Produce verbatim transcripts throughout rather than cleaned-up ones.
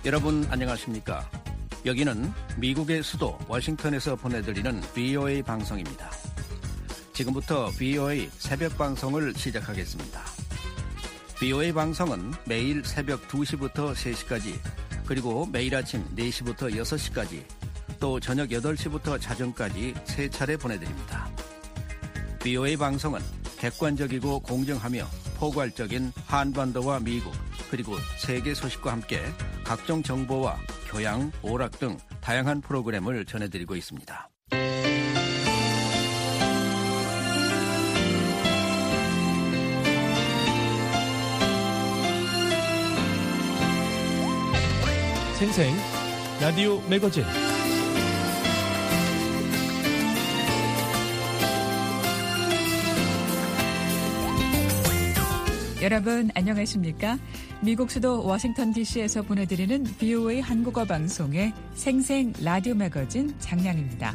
여러분 안녕하십니까? 여기는 미국의 수도 워싱턴에서 보내드리는 브이오에이 방송입니다. 지금부터 브이오에이 새벽 방송을 시작하겠습니다. 브이오에이 방송은 매일 새벽 두 시부터 세 시까지, 그리고 매일 아침 네 시부터 여섯 시까지, 또 저녁 여덟 시부터 자정까지 세 차례 보내드립니다. 브이오에이 방송은 객관적이고 공정하며 포괄적인 한반도와 미국, 그리고 세계 소식과 함께 각종 정보와 교양, 오락 등 다양한 프로그램을 전해드리고 있습니다. 생생 라디오 매거진 여러분 안녕하십니까? 미국 수도 워싱턴 디씨에서 보내드리는 브이오에이 한국어 방송의 생생 라디오 매거진 장량입니다.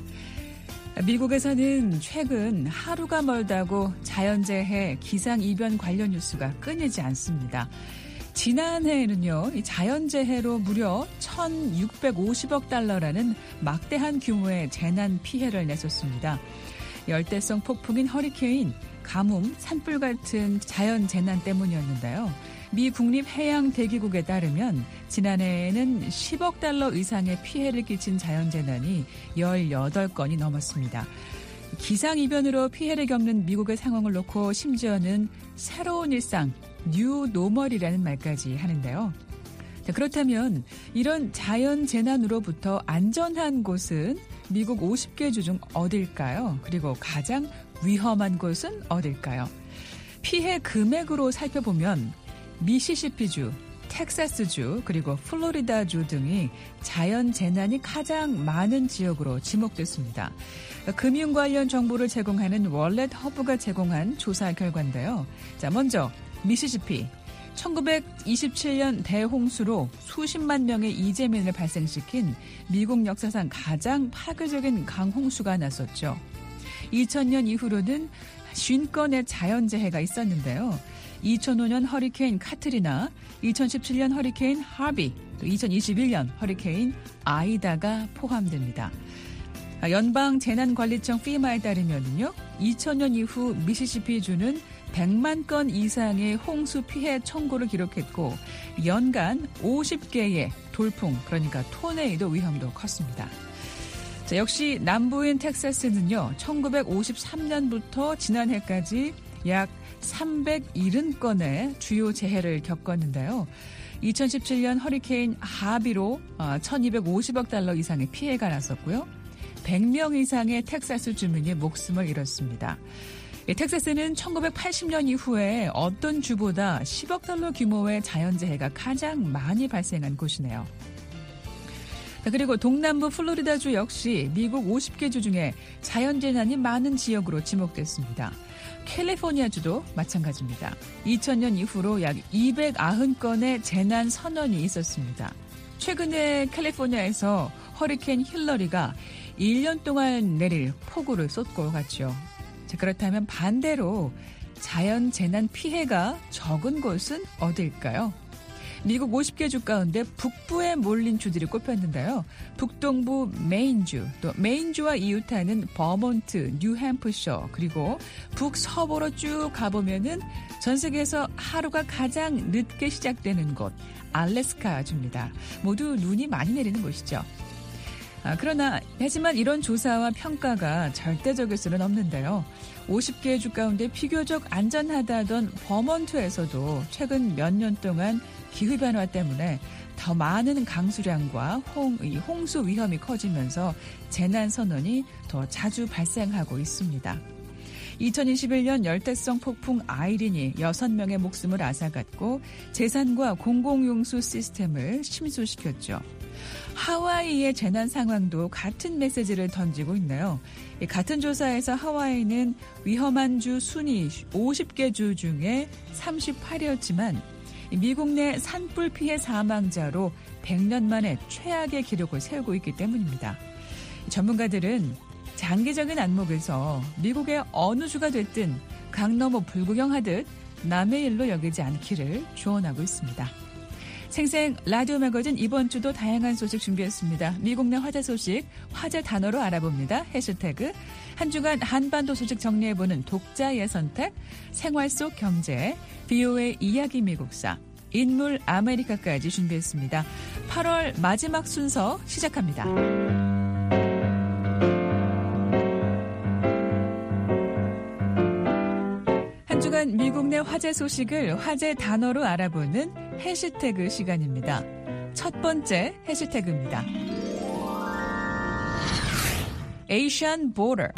미국에서는 최근 하루가 멀다고 자연재해, 기상이변 관련 뉴스가 끊이지 않습니다. 지난해에는요, 이 자연재해로 무려 천육백오십억 달러라는 막대한 규모의 재난 피해를 냈었습니다. 열대성 폭풍인 허리케인, 가뭄, 산불 같은 자연재난 때문이었는데요. 미 국립해양대기국에 따르면 지난해에는 십억 달러 이상의 피해를 끼친 자연재난이 열여덟 건이 넘었습니다. 기상이변으로 피해를 겪는 미국의 상황을 놓고 심지어는 새로운 일상, 뉴 노멀이라는 말까지 하는데요. 자, 그렇다면 이런 자연재난으로부터 안전한 곳은 미국 오십 개 주 중 어딜까요? 그리고 가장 위험한 곳은 어딜까요? 피해 금액으로 살펴보면 미시시피주, 텍사스주, 그리고 플로리다주 등이 자연재난이 가장 많은 지역으로 지목됐습니다. 금융 관련 정보를 제공하는 월렛 허브가 제공한 조사 결과인데요. 자, 먼저 미시시피. 천구백이십칠 년 대홍수로 수십만 명의 이재민을 발생시킨 미국 역사상 가장 파괴적인 강홍수가 났었죠. 이천 년 이후로는 오십 건의 자연재해가 있었는데요. 이천오 년 허리케인 카트리나, 이천십칠 년 허리케인 하비, 또 이천이십일 년 허리케인 아이다가 포함됩니다. 연방재난관리청 피마에 따르면요, 이천 년 이후 미시시피주는 백만 건 이상의 홍수 피해 청구를 기록했고 연간 오십 개의 돌풍, 그러니까 토네이도 위험도 컸습니다. 자, 역시 남부인 텍사스는요, 천구백오십삼 년부터 지난해까지 약 삼백칠십 건의 주요 재해를 겪었는데요. 이천십칠 년 허리케인 하비로 천이백오십억 달러 이상의 피해가 났었고요. 백 명 이상의 텍사스 주민이 목숨을 잃었습니다. 텍사스는 천구백팔십 년 이후에 어떤 주보다 십억 달러 규모의 자연재해가 가장 많이 발생한 곳이네요. 그리고 동남부 플로리다주 역시 미국 오십 개 주 중에 자연재난이 많은 지역으로 지목됐습니다. 캘리포니아주도 마찬가지입니다. 이천 년 이후로 약 이백구십 건의 재난 선언이 있었습니다. 최근에 캘리포니아에서 허리케인 힐러리가 일 년 동안 내릴 폭우를 쏟고 갔죠. 자, 그렇다면 반대로 자연재난 피해가 적은 곳은 어딜까요? 미국 오십 개 주 가운데 북부에 몰린 주들이 꼽혔는데요. 북동부 메인주, 또 메인주와 이웃하는 버몬트, 뉴햄프셔, 그리고 북서부로 쭉 가보면은 전 세계에서 하루가 가장 늦게 시작되는 곳, 알래스카주입니다. 모두 눈이 많이 내리는 곳이죠. 아, 그러나 하지만 이런 조사와 평가가 절대적일 수는 없는데요. 오십 개 주 가운데 비교적 안전하다던 버몬트에서도 최근 몇 년 동안 기후변화 때문에 더 많은 강수량과 홍, 이 홍수 위험이 커지면서 재난 선언이 더 자주 발생하고 있습니다. 이천이십일 년 열대성 폭풍 아이린이 여섯 명의 목숨을 앗아갔고 재산과 공공용수 시스템을 침수시켰죠. 하와이의 재난 상황도 같은 메시지를 던지고 있네요. 같은 조사에서 하와이는 위험한 주 순위 오십 개 주 중에 삼십팔 위였지만 미국 내 산불 피해 사망자로 백 년 만에 최악의 기록을 세우고 있기 때문입니다. 전문가들은 장기적인 안목에서 미국의 어느 주가 됐든 강 너머 불구경하듯 남의 일로 여기지 않기를 조언하고 있습니다. 생생 라디오 매거진 이번 주도 다양한 소식 준비했습니다. 미국 내 화제 소식, 화제 단어로 알아봅니다. 해시태그, 한 주간 한반도 소식 정리해보는 독자의 선택, 생활 속 경제, 비오에이 이야기 미국사, 인물 아메리카까지 준비했습니다. 팔월 마지막 순서 시작합니다. 한 주간 미국 내 화제 소식을 화제 단어로 알아보는 해시태그 시간입니다. 첫 번째 해시태그입니다. Asian Border.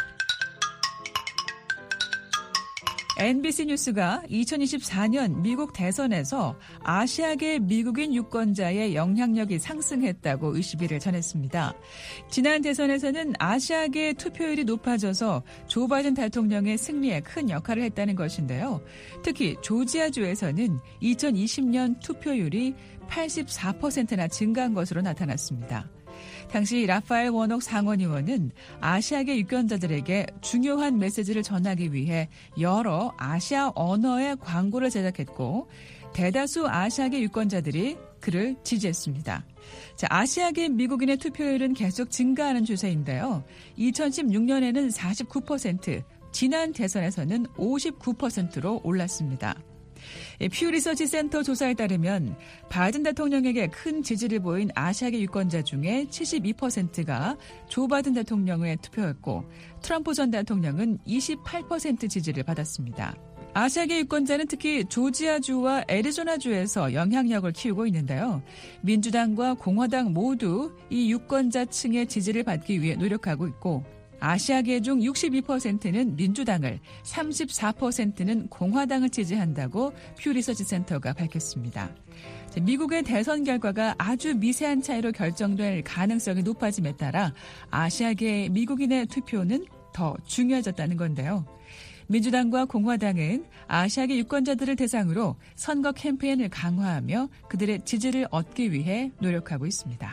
엔비씨 뉴스가 이천이십사 년 미국 대선에서 아시아계 미국인 유권자의 영향력이 상승했다고 이십일 일 전했습니다. 지난 대선에서는 아시아계 투표율이 높아져서 조 바이든 대통령의 승리에 큰 역할을 했다는 것인데요. 특히 조지아주에서는 이천이십 년 투표율이 팔십사 퍼센트나 증가한 것으로 나타났습니다. 당시 라파엘 워녹 상원의원은 아시아계 유권자들에게 중요한 메시지를 전하기 위해 여러 아시아 언어의 광고를 제작했고 대다수 아시아계 유권자들이 그를 지지했습니다. 자, 아시아계 미국인의 투표율은 계속 증가하는 추세인데요. 이천십육 년에는 사십구 퍼센트, 지난 대선에서는 오십구 퍼센트로 올랐습니다. 퓨 리서치 센터 조사에 따르면 바이든 대통령에게 큰 지지를 보인 아시아계 유권자 중에 칠십이 퍼센트가 조 바이든 대통령에 투표했고 트럼프 전 대통령은 이십팔 퍼센트 지지를 받았습니다. 아시아계 유권자는 특히 조지아주와 애리조나주에서 영향력을 키우고 있는데요. 민주당과 공화당 모두 이 유권자층의 지지를 받기 위해 노력하고 있고 아시아계 중 육십이 퍼센트는 민주당을, 삼십사 퍼센트는 공화당을 지지한다고 퓨 리서치 센터가 밝혔습니다. 미국의 대선 결과가 아주 미세한 차이로 결정될 가능성이 높아짐에 따라 아시아계 미국인의 투표는 더 중요해졌다는 건데요. 민주당과 공화당은 아시아계 유권자들을 대상으로 선거 캠페인을 강화하며 그들의 지지를 얻기 위해 노력하고 있습니다.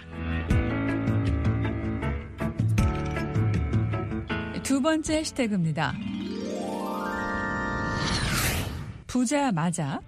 두 번째 해시태그입니다. 부자 맞아?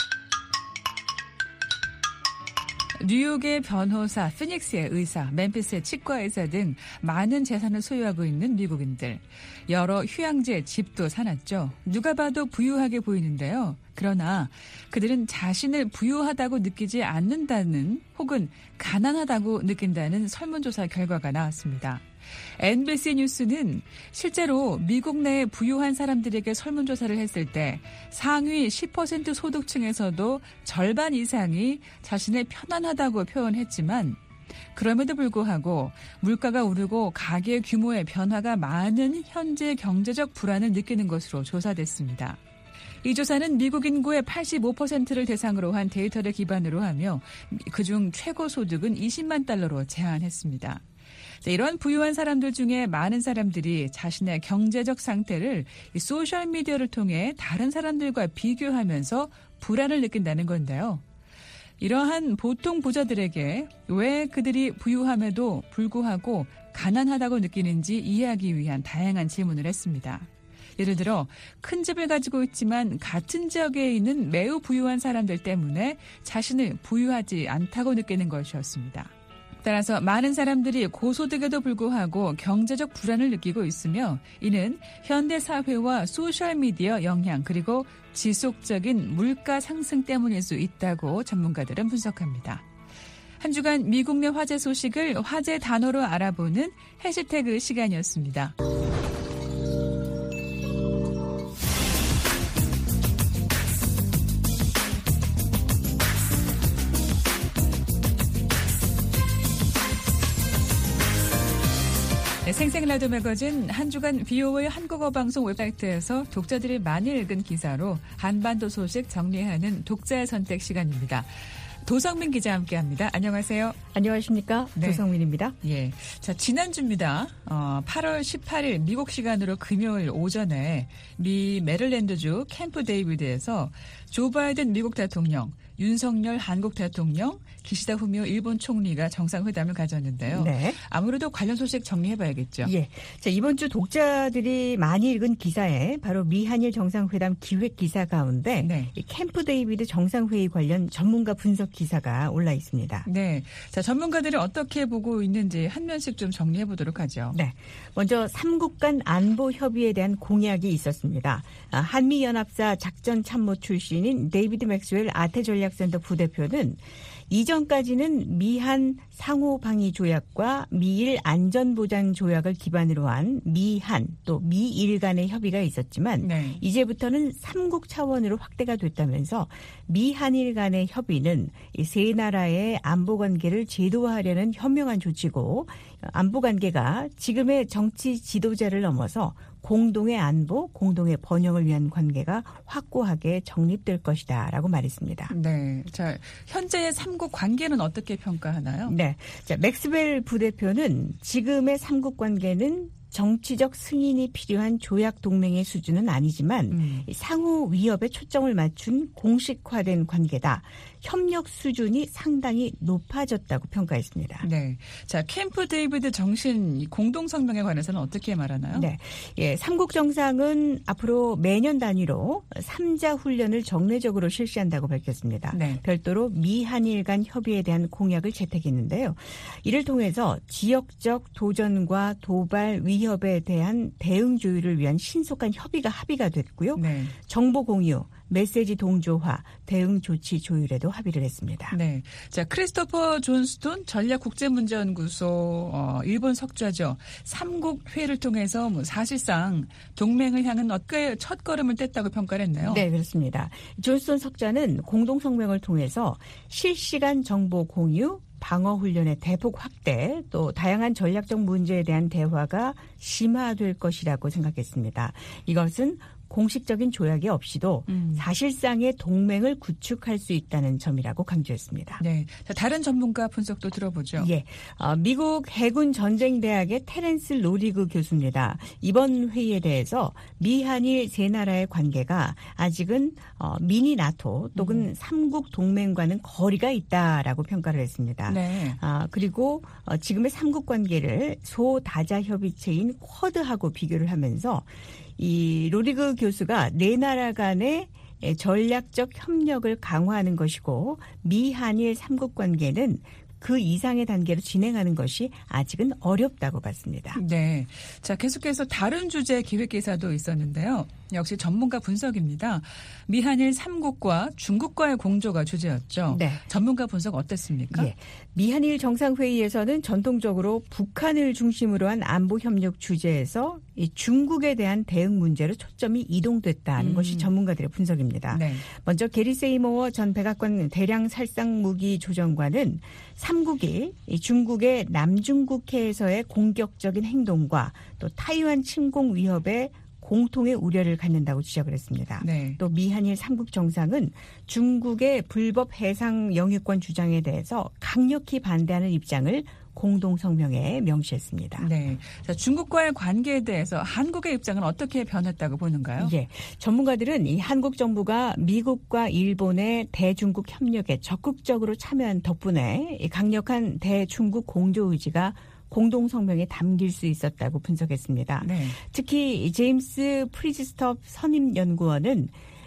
뉴욕의 변호사, 피닉스의 의사, 멤피스의 치과의사 등 많은 재산을 소유하고 있는 미국인들. 여러 휴양지에 집도 사놨죠. 누가 봐도 부유하게 보이는데요. 그러나 그들은 자신을 부유하다고 느끼지 않는다는 혹은 가난하다고 느낀다는 설문조사 결과가 나왔습니다. 엔비씨 뉴스는 실제로 미국 내 부유한 사람들에게 설문조사를 했을 때 상위 십 퍼센트 소득층에서도 절반 이상이 자신을 편안하다고 표현했지만 그럼에도 불구하고 물가가 오르고 가계 규모의 변화가 많은 현재 경제적 불안을 느끼는 것으로 조사됐습니다. 이 조사는 미국 인구의 팔십오 퍼센트를 대상으로 한 데이터를 기반으로 하며 그중 최고 소득은 이십만 달러로 제한했습니다. 이런 부유한 사람들 중에 많은 사람들이 자신의 경제적 상태를 소셜미디어를 통해 다른 사람들과 비교하면서 불안을 느낀다는 건데요. 이러한 보통 부자들에게 왜 그들이 부유함에도 불구하고 가난하다고 느끼는지 이해하기 위한 다양한 질문을 했습니다. 예를 들어 큰 집을 가지고 있지만 같은 지역에 있는 매우 부유한 사람들 때문에 자신을 부유하지 않다고 느끼는 것이었습니다. 따라서 많은 사람들이 고소득에도 불구하고 경제적 불안을 느끼고 있으며 이는 현대사회와 소셜미디어 영향 그리고 지속적인 물가 상승 때문일 수 있다고 전문가들은 분석합니다. 한 주간 미국 내 화제 소식을 화제 단어로 알아보는 해시태그 시간이었습니다. 생생 라디오 매거진 한 주간 비오에이 한국어 방송 웹사이트에서 독자들이 많이 읽은 기사로 한반도 소식 정리하는 독자의 선택 시간입니다. 도성민 기자와 함께합니다. 안녕하세요. 안녕하십니까. 네. 도성민입니다. 예, 자 지난주입니다. 어, 팔월 십팔일 미국 시간으로 금요일 오전에 미 메릴랜드주 캠프 데이비드에서 조 바이든 미국 대통령, 윤석열 한국 대통령, 기시다 후미오 일본 총리가 정상회담을 가졌는데요. 네. 아무래도 관련 소식 정리해봐야겠죠. 예. 자, 이번 주 독자들이 많이 읽은 기사에 바로 미한일 정상회담 기획 기사 가운데 네. 이 캠프 데이비드 정상회의 관련 전문가 분석 기사가 올라 있습니다. 네. 자, 전문가들이 어떻게 보고 있는지 한 면씩 좀 정리해 보도록 하죠. 네. 먼저 삼국 간 안보 협의에 대한 공약이 있었습니다. 한미연합사 작전참모 출신인 데이비드 맥스웰 아태전략센터 부대표는 이전까지는 미한 상호방위조약과 미일 안전보장조약을 기반으로 한 미한 또 미일 간의 협의가 있었지만 네. 이제부터는 삼국 차원으로 확대가 됐다면서 미한일 간의 협의는 이 세 나라의 안보관계를 제도화하려는 현명한 조치고 안보관계가 지금의 정치 지도자를 넘어서 공동의 안보, 공동의 번영을 위한 관계가 확고하게 정립될 것이다라고 말했습니다. 네. 자, 현재의 삼국 관계는 어떻게 평가하나요? 네. 자, 맥스웰 부대표는 지금의 삼국 관계는 정치적 승인이 필요한 조약 동맹의 수준은 아니지만 음. 상호 위협에 초점을 맞춘 공식화된 관계다. 협력 수준이 상당히 높아졌다고 평가했습니다. 네. 자, 캠프 데이비드 정신 공동 성명에 관해서는 어떻게 말하나요? 네. 예, 삼국 정상은 앞으로 매년 단위로 삼자 훈련을 정례적으로 실시한다고 밝혔습니다. 네. 별도로 미한일 간 협의에 대한 공약을 채택했는데요. 이를 통해서 지역적 도전과 도발 위협에 대한 대응 조율을 위한 신속한 협의가 합의가 됐고요. 네. 정보 공유, 메시지 동조화, 대응 조치 조율에도 합의를 했습니다. 네. 자, 크리스토퍼 존스톤 전략국제문제연구소 어, 일본 석좌죠. 삼국 회의를 통해서 뭐 사실상 동맹을 향한 어깨 첫 걸음을 뗐다고 평가를 했네요. 네, 그렇습니다. 존스톤 석좌는 공동성명을 통해서 실시간 정보 공유, 방어훈련의 대폭 확대, 또 다양한 전략적 문제에 대한 대화가 심화될 것이라고 생각했습니다. 이것은 공식적인 조약이 없이도 음. 사실상의 동맹을 구축할 수 있다는 점이라고 강조했습니다. 네, 자, 다른 전문가 분석도 들어보죠. 예, 어, 미국 해군 전쟁대학의 테렌스 로리그 교수입니다. 이번 회의에 대해서 미한일 세 나라의 관계가 아직은 어, 미니 나토 또는 음. 삼국 동맹과는 거리가 있다라고 평가를 했습니다. 네. 아, 그리고 어, 지금의 삼국 관계를 소다자 협의체인 쿼드하고 비교를 하면서 이 로리그 교수가 네 나라 간의 전략적 협력을 강화하는 것이고 미한일 삼국 관계는 그 이상의 단계로 진행하는 것이 아직은 어렵다고 봤습니다. 네. 자, 계속해서 다른 주제 기획 기사도 있었는데요. 역시 전문가 분석입니다. 미한일 삼국과 중국과의 공조가 주제였죠. 네. 전문가 분석 어땠습니까? 예. 미한일 정상회의에서는 전통적으로 북한을 중심으로 한 안보협력 주제에서 이 중국에 대한 대응 문제로 초점이 이동됐다는 음. 것이 전문가들의 분석입니다. 네. 먼저 게리 세이모어 전 백악관 대량 살상 무기 조정관은 삼국이 중국의 남중국해에서의 공격적인 행동과 또 타이완 침공 위협에 공통의 우려를 갖는다고 지적을 했습니다. 네. 또 미한일 삼국 정상은 중국의 불법 해상 영유권 주장에 대해서 강력히 반대하는 입장을 공동성명에 명시했습니다. 네. 자, 중국과의 관계에 대해서 한국의 입장은 어떻게 변했다고 보는가요? 예. 전문가들은 이 한국 정부가 미국과 일본의 대중국 협력에 적극적으로 참여한 덕분에 이 강력한 대중국 공조 의지가 공동성명에 담길 수 있었다고 분석했습니다. 네. 특히 제임스 프리즈스톱 선임연구원은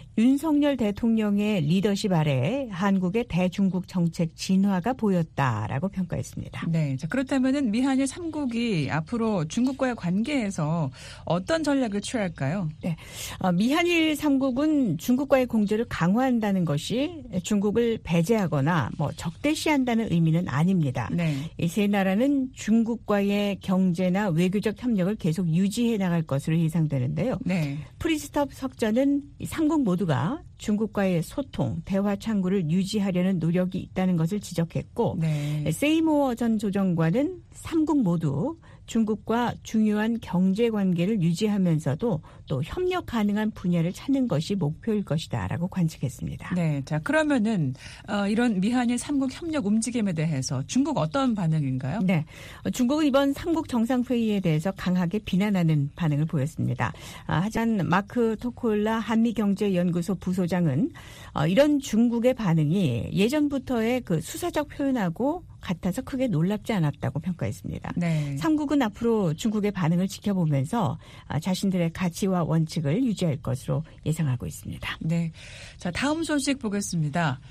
윤석열 대통령의 리더십 아래 한국의 대중국 정책 진화가 보였다라고 평가했습니다. 네, 자, 그렇다면은 미한일 삼국이 앞으로 중국과의 관계에서 어떤 전략을 취할까요? 네, 어, 미한일 삼국은 중국과의 공조를 강화한다는 것이 중국을 배제하거나 뭐 적대시한다는 의미는 아닙니다. 네. 이 세 나라는 중국과의 경제나 외교적 협력을 계속 유지해 나갈 것으로 예상되는데요. 네. 프리스톱 석전은 삼국 모두가 중국과의 소통, 대화 창구를 유지하려는 노력이 있다는 것을 지적했고 네. 세이모어 전 조정관은 삼국 모두 중국과 중요한 경제관계를 유지하면서도 또 협력 가능한 분야를 찾는 것이 목표일 것이다라고 관측했습니다. 네, 자 그러면은 어, 이런 미한일 삼국 협력 움직임에 대해서 중국 어떤 반응인가요? 네, 중국은 이번 삼국 정상회의에 대해서 강하게 비난하는 반응을 보였습니다. 아, 하지만 마크 토콜라 한미경제연구소 부소장은 어, 이런 중국의 반응이 예전부터의 그 수사적 표현하고 같아서 크게 놀랍지 않았다고 평가했습니다. 네. 삼국은 앞으로 중국의 반응을 지켜보면서 자신들의 가치와 원칙을 유지할 것으로 예상하고 있습니다. 네. 자, 다음 소식 보겠습니다.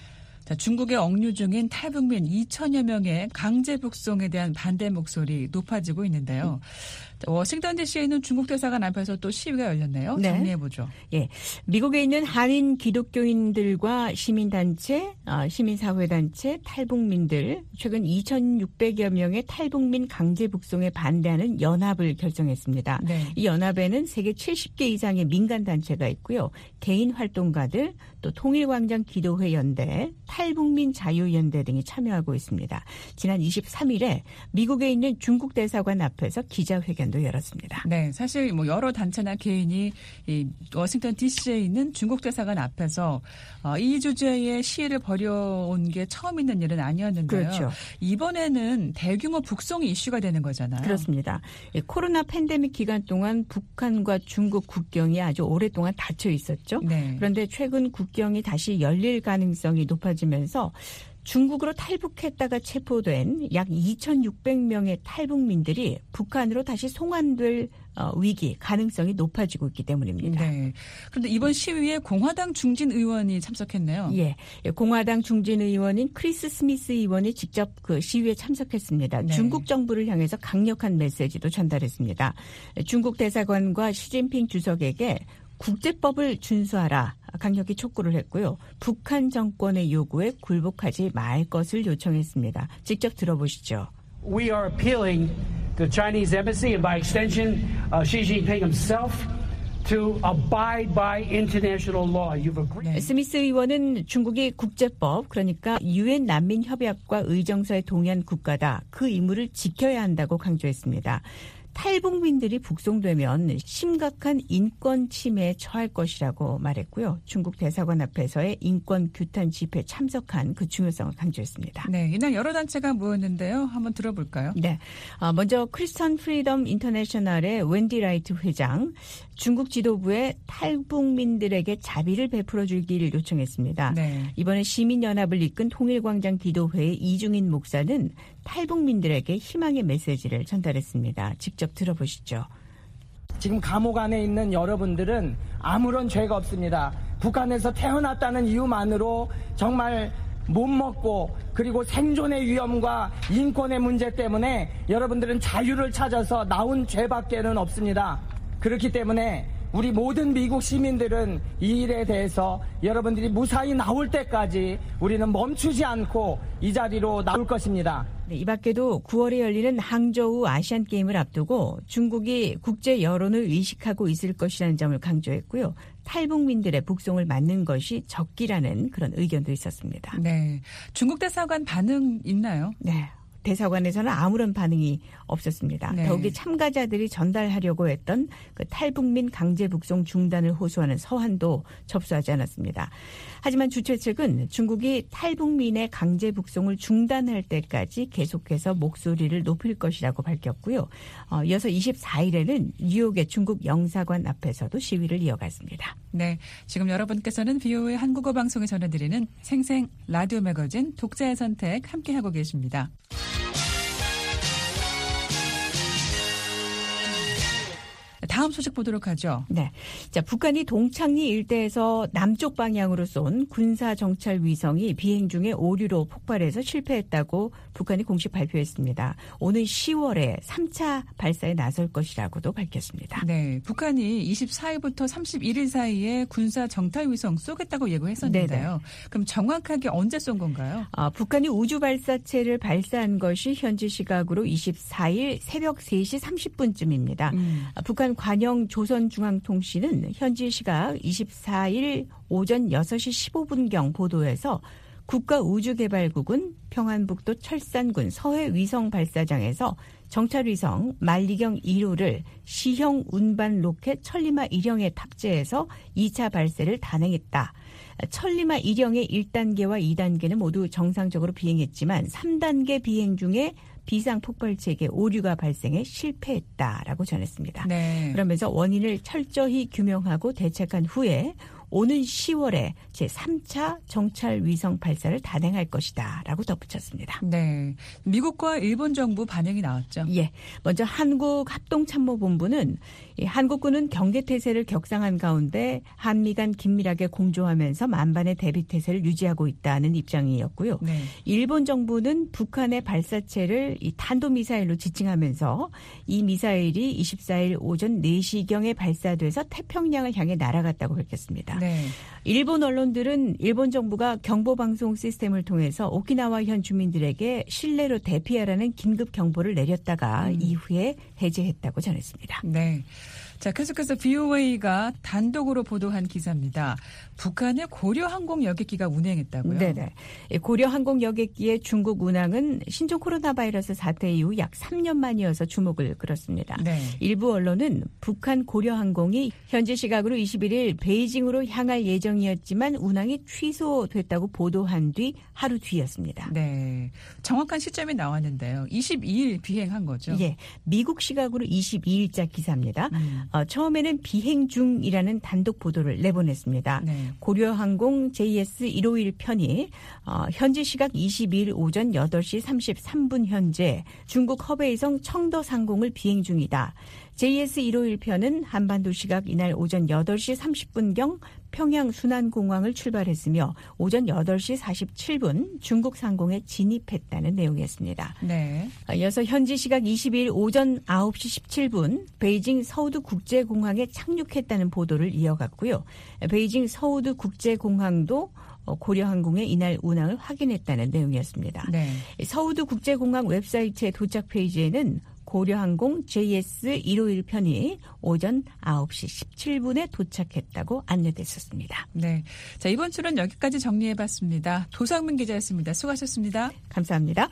자, 중국에 억류 중인 탈북민 이천여 명의 강제 북송에 대한 반대 목소리 높아지고 있는데요. 자, 워싱턴 디씨에 있는 중국 대사관 앞에서 또 시위가 열렸네요. 네. 정리해보죠. 예, 미국에 있는 한인 기독교인들과 시민단체, 시민사회단체, 탈북민들 최근 이천육백여 명의 탈북민 강제 북송에 반대하는 연합을 결정했습니다. 네. 이 연합에는 세계 칠십 개 이상의 민간단체가 있고요. 개인 활동가들, 또 통일광장 기도회 연대, 탈북민 자유연대 등이 참여하고 있습니다. 지난 이십삼 일에 미국에 있는 중국 대사관 앞에서 기자회견도 열었습니다. 네, 사실 뭐 여러 단체나 개인이 이 워싱턴 디씨에 있는 중국 대사관 앞에서 어, 이 주제의 시위를 벌여온 게 처음 있는 일은 아니었는데요. 그렇죠. 이번에는 대규모 북송이 이슈가 되는 거잖아요. 그렇습니다. 코로나 팬데믹 기간 동안 북한과 중국 국경이 아주 오랫동안 닫혀 있었죠. 네. 그런데 최근 국경이 다시 열릴 가능성이 높아지면서 중국으로 탈북했다가 체포된 약 이천육백 명의 탈북민들이 북한으로 다시 송환될 위기, 가능성이 높아지고 있기 때문입니다. 네. 그런데 이번 시위에 공화당 중진 의원이 참석했네요. 예. 공화당 중진 의원인 크리스 스미스 의원이 직접 그 시위에 참석했습니다. 네. 중국 정부를 향해서 강력한 메시지도 전달했습니다. 중국 대사관과 시진핑 주석에게 국제법을 준수하라 강력히 촉구를 했고요. 북한 정권의 요구에 굴복하지 말 것을 요청했습니다. 직접 들어보시죠. We are appealing to the Chinese embassy and by extension uh, Xi Jinping himself to abide by international law. You've agreed. 네. 스미스 의원은 중국이 국제법, 그러니까 유엔 난민협약과 의정서에 동의한 국가다. 그 의무를 지켜야 한다고 강조했습니다. 탈북민들이 북송되면 심각한 인권 침해에 처할 것이라고 말했고요. 중국 대사관 앞에서의 인권 규탄 집회에 참석한 그 중요성을 강조했습니다. 네, 이날 여러 단체가 모였는데요. 한번 들어볼까요? 네, 먼저 크리스천 프리덤 인터내셔널의 웬디 라이트 회장, 중국 지도부에 탈북민들에게 자비를 베풀어 주기를 요청했습니다. 네. 이번에 시민연합을 이끈 통일광장 기도회의 이중인 목사는 탈북민들에게 희망의 메시지를 전달했습니다. 직접 들어보시죠. 지금 감옥 안에 있는 여러분들은 아무런 죄가 없습니다. 북한에서 태어났다는 이유만으로 정말 못 먹고 그리고 생존의 위험과 인권의 문제 때문에 여러분들은 자유를 찾아서 나온 죄밖에는 없습니다. 그렇기 때문에 우리 모든 미국 시민들은 이 일에 대해서 여러분들이 무사히 나올 때까지 우리는 멈추지 않고 이 자리로 나올 것입니다. 네, 이 밖에도 구월에 열리는 항저우 아시안게임을 앞두고 중국이 국제 여론을 의식하고 있을 것이라는 점을 강조했고요. 탈북민들의 북송을 막는 것이 적기라는 그런 의견도 있었습니다. 네, 중국 대사관 반응 있나요? 네. 대사관에서는 아무런 반응이 없었습니다. 네. 더욱이 참가자들이 전달하려고 했던 그 탈북민 강제 북송 중단을 호소하는 서한도 접수하지 않았습니다. 하지만 주최 측은 중국이 탈북민의 강제 북송을 중단할 때까지 계속해서 목소리를 높일 것이라고 밝혔고요. 어, 이어서 이십사 일에는 뉴욕의 중국 영사관 앞에서도 시위를 이어갔습니다. 네, 지금 여러분께서는 비오에이 한국어 방송에 전해드리는 생생 라디오 매거진 독자의 선택 함께하고 계십니다. 다음 소식 보도록 하죠. 네. 자, 북한이 동창리 일대에서 남쪽 방향으로 쏜 군사 정찰 위성이 비행 중에 오류로 폭발해서 실패했다고 북한이 공식 발표했습니다. 오는 시월에 삼 차 발사에 나설 것이라고도 밝혔습니다. 네. 북한이 이십사 일부터 삼십일 일 사이에 군사 정찰 위성 쏘겠다고 예고했었는데요. 네네. 그럼 정확하게 언제 쏜 건가요? 아, 북한이 우주 발사체를 발사한 것이 현지 시각으로 이십사 일 새벽 세 시 삼십 분쯤입니다. 음. 아, 북한 관영 조선중앙통신은 현지 시각 이십사 일 오전 여섯 시 십오 분경 보도에서 국가우주개발국은 평안북도 철산군 서해 위성 발사장에서 정찰위성 만리경 일 호를 시형 운반 로켓 천리마 일형에 탑재해서 이 차 발사를 단행했다. 천리마 일형의 일 단계와 이 단계는 모두 정상적으로 비행했지만 삼 단계 비행 중에 비상 폭발체계 오류가 발생해 실패했다라고 전했습니다. 네. 그러면서 원인을 철저히 규명하고 대책한 후에 오는 시월에 제삼 차 정찰 위성 발사를 단행할 것이다 라고 덧붙였습니다. 네, 미국과 일본 정부 반응이 나왔죠. 예, 먼저 한국합동참모본부는 이 한국군은 경계태세를 격상한 가운데 한미 간 긴밀하게 공조하면서 만반의 대비태세를 유지하고 있다는 입장이었고요. 네. 일본 정부는 북한의 발사체를 이 탄도미사일로 지칭하면서 이 미사일이 이십사일 오전 네 시경에 발사돼서 태평양을 향해 날아갔다고 밝혔습니다. 네. 일본 언론들은 일본 정부가 경보방송 시스템을 통해서 오키나와현 주민들에게 실내로 대피하라는 긴급 경보를 내렸다가 음. 이후에 해제했다고 전했습니다. 네. 자, 계속해서 브이오에이가 단독으로 보도한 기사입니다. 북한의 고려 항공 여객기가 운행했다고요? 네네. 고려 항공 여객기의 중국 운항은 신종 코로나 바이러스 사태 이후 약 삼 년 만이어서 주목을 끌었습니다. 네. 일부 언론은 북한 고려 항공이 현지 시각으로 이십일일 베이징으로 향할 예정이었지만 운항이 취소됐다고 보도한 뒤 하루 뒤였습니다. 네. 정확한 시점이 나왔는데요. 이십이일 비행한 거죠? 예. 미국 시각으로 이십이일자 기사입니다. 음. 어, 처음에는 비행 중이라는 단독 보도를 내보냈습니다. 네. 고려항공 제이에스 일오일 편이 어, 현지 시각 이십이일 오전 여덟 시 삼십삼 분 현재 중국 허베이성 청도 상공을 비행 중이다. 제이에스 일오일 편은 한반도 시각 이날 오전 여덟 시 삼십 분경 평양 순안공항을 출발했으며 오전 여덟 시 사십칠 분 중국 상공에 진입했다는 내용이었습니다. 네. 이어서 현지 시각 이십이일 오전 아홉 시 십칠 분 베이징 서우드 국제공항에 착륙했다는 보도를 이어갔고요. 베이징 서우드 국제공항도 고려항공의 이날 운항을 확인했다는 내용이었습니다. 네. 서우드 국제공항 웹사이트의 도착 페이지에는 고려항공 제이에스 일오일 편이 오전 아홉 시 십칠 분에 도착했다고 안내됐었습니다. 네. 자, 이번 주는 여기까지 정리해봤습니다. 도상민 기자였습니다. 수고하셨습니다. 감사합니다.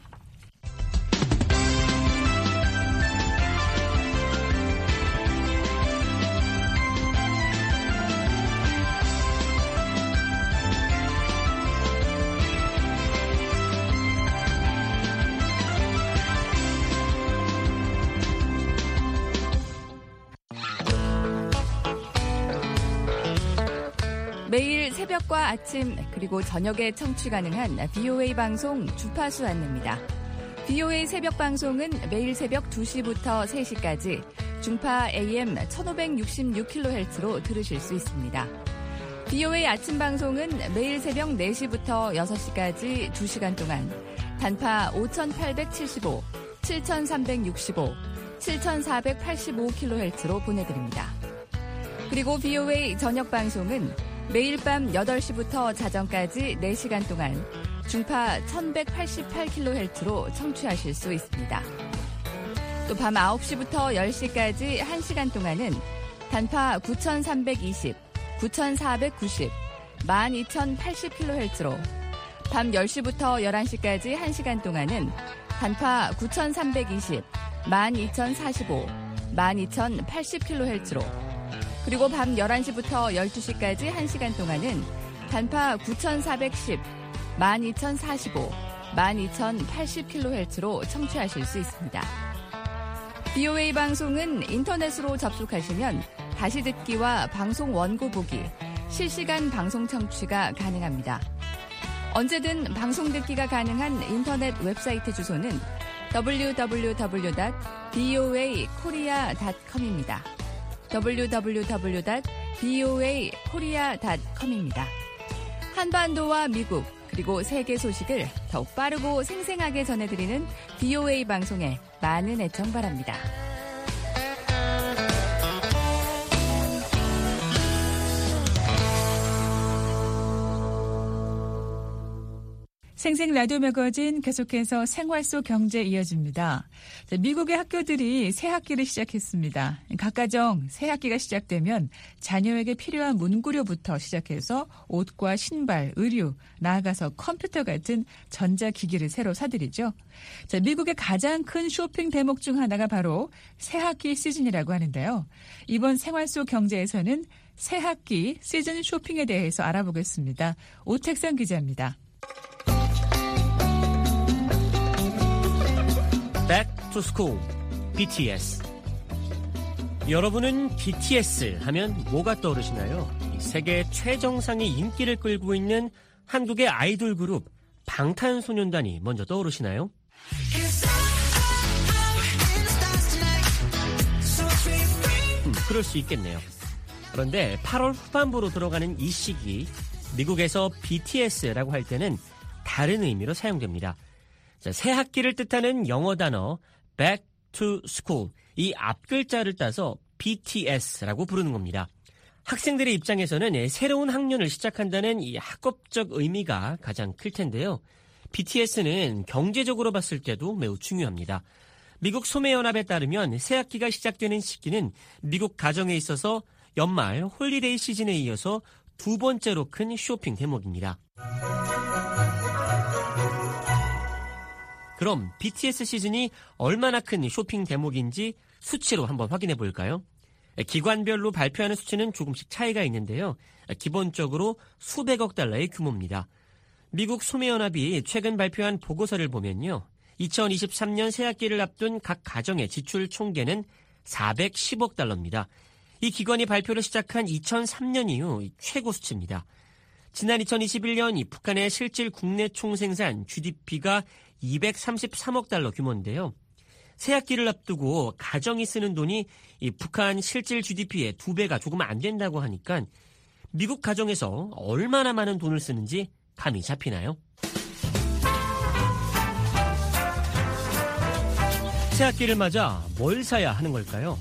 매일 새벽과 아침 그리고 저녁에 청취 가능한 브이오에이 방송 주파수 안내입니다. 브이오에이 새벽 방송은 매일 새벽 두 시부터 세 시까지 중파 에이엠 천오백육십육 킬로헤르츠로 들으실 수 있습니다. 브이오에이 아침 방송은 매일 새벽 네 시부터 여섯 시까지 두 시간 동안 단파 오천팔백칠십오, 칠천삼백육십오, 칠천사백팔십오 킬로헤르츠로 보내드립니다. 그리고 브이오에이 저녁 방송은 매일 밤 여덟 시부터 자정까지 네 시간 동안 중파 천백팔십팔 킬로헤르츠로 청취하실 수 있습니다. 또 밤 아홉 시부터 열 시까지 한 시간 동안은 단파 구천삼백이십, 구천사백구십, 만 이천팔십 킬로헤르츠로 밤 열 시부터 열한 시까지 한 시간 동안은 단파 구천삼백이십, 만 이천사십오, 만 이천팔십 킬로헤르츠로 그리고 밤 열한 시부터 열두 시까지 한 시간 동안은 단파 구천사백십, 만 이천사십오, 만 이천팔십 킬로헤르츠로 청취하실 수 있습니다. 브이오에이 방송은 인터넷으로 접속하시면 다시 듣기와 방송 원고 보기, 실시간 방송 청취가 가능합니다. 언제든 방송 듣기가 가능한 인터넷 웹사이트 주소는 더블유 더블유 더블유 닷 브이오에이 코리아 닷 컴입니다. 더블유 더블유 더블유 닷 브이오에이 코리아 닷 컴입니다. 한반도와 미국 그리고 세계 소식을 더욱 빠르고 생생하게 전해드리는 브이오에이 방송에 많은 애청 바랍니다. 생생 라디오 매거진 계속해서 생활 속 경제 이어집니다. 자, 미국의 학교들이 새 학기를 시작했습니다. 각 가정 새 학기가 시작되면 자녀에게 필요한 문구류부터 시작해서 옷과 신발, 의류, 나아가서 컴퓨터 같은 전자기기를 새로 사들이죠. 자, 미국의 가장 큰 쇼핑 대목 중 하나가 바로 새 학기 시즌이라고 하는데요. 이번 생활 속 경제에서는 새 학기 시즌 쇼핑에 대해서 알아보겠습니다. 오택선 기자입니다. Back to School, 비티에스. 여러분은 비티에스 하면 뭐가 떠오르시나요? 세계 최정상의 인기를 끌고 있는 한국의 아이돌 그룹 방탄소년단이 먼저 떠오르시나요? 음, 그럴 수 있겠네요. 그런데 팔월 후반부로 들어가는 이 시기 미국에서 비티에스라고 할 때는 다른 의미로 사용됩니다. 자, 새 학기를 뜻하는 영어 단어 back to school, 이 앞글자를 따서 비티에스라고 부르는 겁니다. 학생들의 입장에서는 새로운 학년을 시작한다는 이 학업적 의미가 가장 클 텐데요. 비티에스는 경제적으로 봤을 때도 매우 중요합니다. 미국 소매연합에 따르면 새 학기가 시작되는 시기는 미국 가정에 있어서 연말 홀리데이 시즌에 이어서 두 번째로 큰 쇼핑 대목입니다. 그럼 비티에스 시즌이 얼마나 큰 쇼핑 대목인지 수치로 한번 확인해 볼까요? 기관별로 발표하는 수치는 조금씩 차이가 있는데요. 기본적으로 수백억 달러의 규모입니다. 미국 소매연합이 최근 발표한 보고서를 보면요. 이천이십삼 년 새학기를 앞둔 각 가정의 지출 총계는 사백십억 달러입니다. 이 기관이 발표를 시작한 이천삼 년 이후 최고 수치입니다. 지난 이천이십일 년 이 북한의 실질 국내 총생산 지디피가 이백삼십삼억 달러 규모인데요. 새학기를 앞두고 가정이 쓰는 돈이 이 북한 실질 지디피의 두 배가 조금 안 된다고 하니까 미국 가정에서 얼마나 많은 돈을 쓰는지 감이 잡히나요? 새학기를 맞아 뭘 사야 하는 걸까요?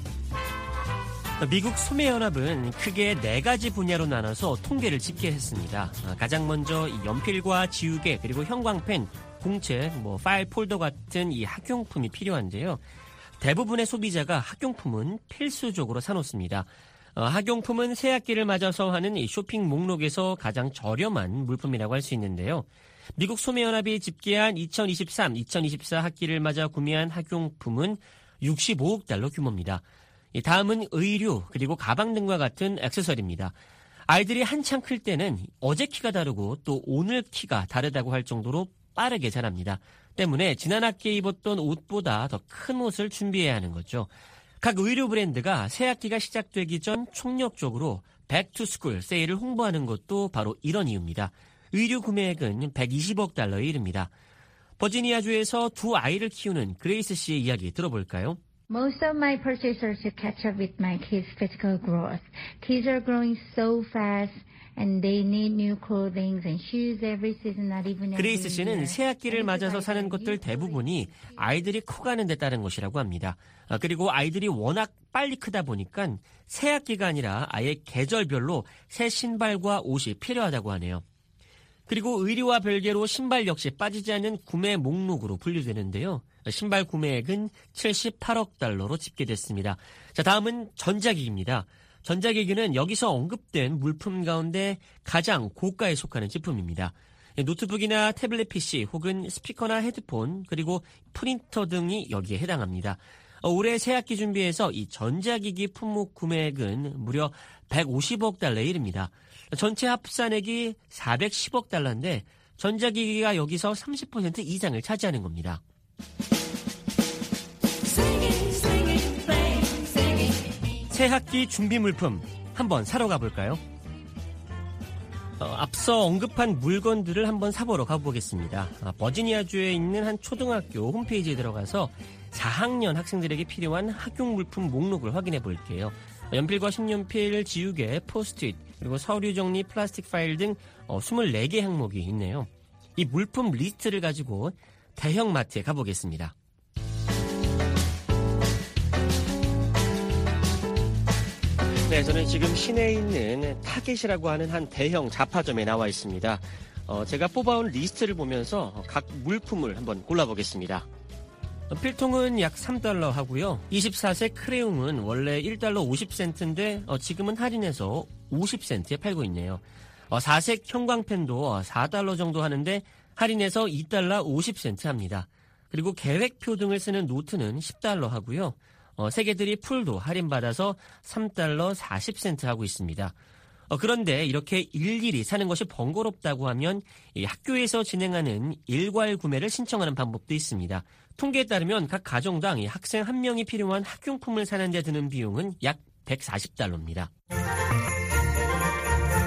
미국 소매연합은 크게 네 가지 분야로 나눠서 통계를 집계했습니다. 가장 먼저 연필과 지우개 그리고 형광펜, 공책, 뭐 파일 폴더 같은 이 학용품이 필요한데요. 대부분의 소비자가 학용품은 필수적으로 사놓습니다. 어, 학용품은 새학기를 맞아서 하는 이 쇼핑 목록에서 가장 저렴한 물품이라고 할 수 있는데요. 미국 소매연합이 집계한 이천이십삼 이천이십사 학기를 맞아 구매한 학용품은 육십오억 달러 규모입니다. 이 다음은 의류 그리고 가방 등과 같은 액세서리입니다. 아이들이 한창 클 때는 어제 키가 다르고 또 오늘 키가 다르다고 할 정도로 빠르게 자랍니다. 때문에 지난 학기에 입었던 옷보다 더 큰 옷을 준비해야 하는 거죠. 각 의류 브랜드가 새 학기가 시작되기 전 총력적으로 백투스쿨 세일을 홍보하는 것도 바로 이런 이유입니다. 의류 구매액은 백이십억 달러에 이릅니다. 버지니아주에서 두 아이를 키우는 그레이스 씨의 이야기 들어볼까요? Most of my purchases are to catch up with my kids' physical growth. Kids are growing so fast. And they need new clothing and shoes every season, not even every year. 그레이스 씨는 새학기를 맞아서 사는 것들 대부분이 아이들이 커가는 데 따른 것이라고 합니다. 아, 그리고 아이들이 워낙 빨리 크다 보니까 새학기가 아니라 아예 계절별로 새 신발과 옷이 필요하다고 하네요. 그리고 의류와 별개로 신발 역시 빠지지 않는 구매 목록으로 분류되는데요. 신발 구매액은 칠십팔억 달러로 집계됐습니다. 자, 다음은 전자기기입니다. 전자기기는 여기서 언급된 물품 가운데 가장 고가에 속하는 제품입니다. 노트북이나 태블릿 피씨 혹은 스피커나 헤드폰 그리고 프린터 등이 여기에 해당합니다. 올해 새학기 준비해서 이 전자기기 품목 구매액은 무려 백오십억 달러에 이릅니다. 전체 합산액이 사백십억 달러인데 전자기기가 여기서 삼십 퍼센트 이상을 차지하는 겁니다. 새학기 준비 물품 한번 사러 가볼까요? 어, 앞서 언급한 물건들을 한번 사보러 가보겠습니다. 아, 버지니아주에 있는 한 초등학교 홈페이지에 들어가서 사 학년 학생들에게 필요한 학용 물품 목록을 확인해 볼게요. 연필과 색연필, 지우개, 포스트잇, 그리고 서류 정리, 플라스틱 파일 등 어, 이십사 개 항목이 있네요. 이 물품 리스트를 가지고 대형 마트에 가보겠습니다. 네, 저는 지금 시내에 있는 타겟이라고 하는 한 대형 잡화점에 나와 있습니다. 어, 제가 뽑아온 리스트를 보면서 각 물품을 한번 골라보겠습니다. 필통은 약 삼 달러 하고요. 이십사 세 크레용은 원래 일 달러 오십 센트인데 어, 지금은 할인해서 오십 센트에 팔고 있네요. 어, 사색 형광펜도 사 달러 정도 하는데 할인해서 이 달러 오십 센트 합니다. 그리고 계획표 등을 쓰는 노트는 십 달러 하고요. 어, 세계들이 풀도 할인받아서 삼 달러 사십 센트 하고 있습니다. 어, 그런데 이렇게 일일이 사는 것이 번거롭다고 하면 이 학교에서 진행하는 일괄 구매를 신청하는 방법도 있습니다. 통계에 따르면 각 가정당 이 학생 한 명이 필요한 학용품을 사는 데 드는 비용은 약 백사십 달러입니다.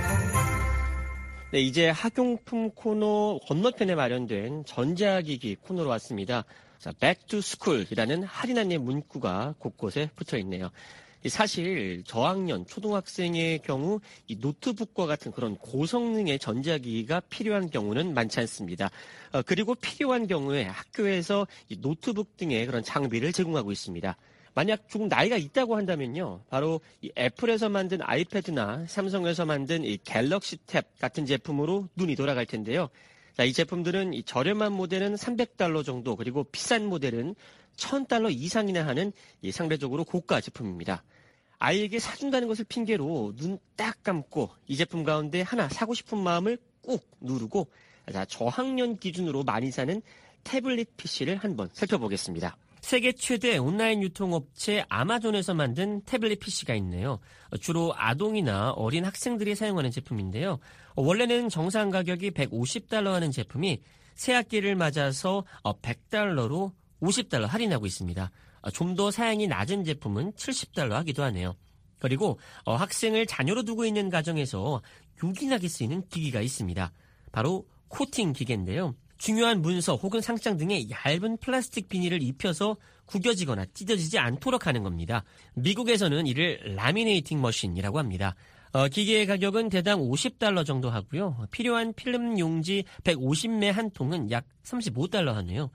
네, 이제 학용품 코너 건너편에 마련된 전자기기 코너로 왔습니다. 자, Back to School이라는 할인 안내 문구가 곳곳에 붙어 있네요. 사실 저학년, 초등학생의 경우 이 노트북과 같은 그런 고성능의 전자기기가 필요한 경우는 많지 않습니다. 어, 그리고 필요한 경우에 학교에서 이 노트북 등의 그런 장비를 제공하고 있습니다. 만약 조금 나이가 있다고 한다면요, 바로 이 애플에서 만든 아이패드나 삼성에서 만든 이 갤럭시 탭 같은 제품으로 눈이 돌아갈 텐데요. 자, 이 제품들은 이 저렴한 모델은 삼백 달러 정도, 그리고 비싼 모델은 천 달러 이상이나 하는 이 상대적으로 고가 제품입니다. 아이에게 사준다는 것을 핑계로 눈 딱 감고 이 제품 가운데 하나 사고 싶은 마음을 꾹 누르고, 자, 저학년 기준으로 많이 사는 태블릿 피시를 한번 살펴보겠습니다. 세계 최대 온라인 유통업체 아마존에서 만든 태블릿 피시가 있네요. 주로 아동이나 어린 학생들이 사용하는 제품인데요. 원래는 정상 가격이 백오십 달러 하는 제품이 새학기를 맞아서 백 달러로 오십 달러 할인하고 있습니다. 좀 더 사양이 낮은 제품은 칠십 달러 하기도 하네요. 그리고 학생을 자녀로 두고 있는 가정에서 요긴하게 쓰이는 기기가 있습니다. 바로 코팅 기계인데요. 중요한 문서 혹은 상장 등의 얇은 플라스틱 비닐을 입혀서 구겨지거나 찢어지지 않도록 하는 겁니다. 미국에서는 이를 라미네이팅 머신이라고 합니다. 어, 기계의 가격은 대당 오십 달러 정도 하고요. 필요한 필름 용지 백오십 매 한 통은 약 삼십오 달러 하네요.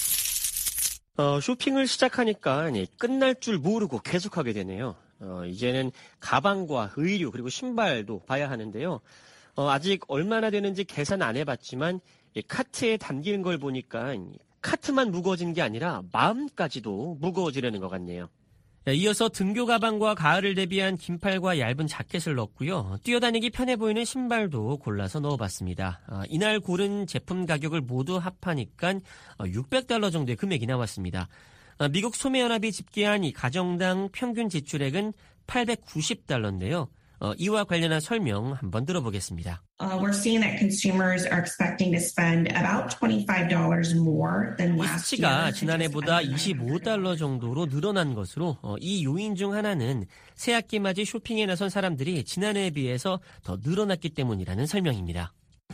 어, 쇼핑을 시작하니까 끝날 줄 모르고 계속하게 되네요. 어, 이제는 가방과 의류 그리고 신발도 봐야 하는데요. 어, 아직 얼마나 되는지 계산 안 해봤지만 이 카트에 담기는 걸 보니까 카트만 무거워지는 게 아니라 마음까지도 무거워지려는 것 같네요. 이어서 등교 가방과 가을을 대비한 긴팔과 얇은 자켓을 넣었고요. 뛰어다니기 편해 보이는 신발도 골라서 넣어봤습니다. 아, 이날 고른 제품 가격을 모두 합하니까 육백 달러 정도의 금액이 나왔습니다. 아, 미국 소매연합이 집계한 이 가정당 평균 지출액은 팔백구십 달러인데요. 어, 이와 관련한 설명 한번 들어보겠습니다. Uh, we're seeing that consumers are expecting to spend about twenty-five dollars more than last year. 수치가 지난해보다 이십오 달러 정도로 늘어난 것으로 어, 이 요인 중 하나는 새학기 맞이 쇼핑에 나선 사람들이 지난해에 비해서 더 늘어났기 때문이라는 설명입니다.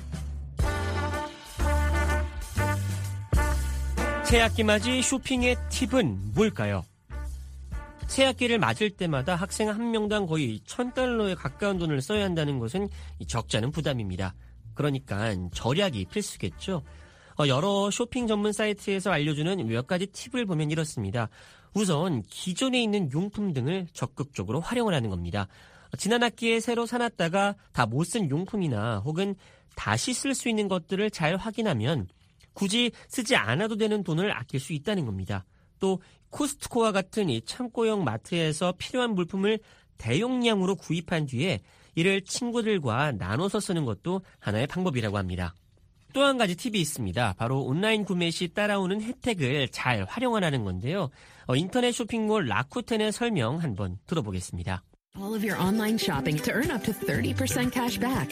새학기 맞이 쇼핑의 팁은 뭘까요? 새학기를 맞을 때마다 학생 한 명당 거의 천 달러에 가까운 돈을 써야 한다는 것은 적지 않은 부담입니다. 그러니까 절약이 필수겠죠. 여러 쇼핑 전문 사이트에서 알려주는 몇 가지 팁을 보면 이렇습니다. 우선 기존에 있는 용품 등을 적극적으로 활용을 하는 겁니다. 지난 학기에 새로 사놨다가 다 못 쓴 용품이나 혹은 다시 쓸 수 있는 것들을 잘 확인하면 굳이 쓰지 않아도 되는 돈을 아낄 수 있다는 겁니다. 또 코스트코와 같은 이 창고형 마트에서 필요한 물품을 대용량으로 구입한 뒤에 이를 친구들과 나눠서 쓰는 것도 하나의 방법이라고 합니다. 또 한 가지 팁이 있습니다. 바로 온라인 구매 시 따라오는 혜택을 잘 활용하라는 건데요. 어, 인터넷 쇼핑몰 라쿠텐의 설명 한번 들어보겠습니다. All of your online shopping to earn up to thirty percent cash back.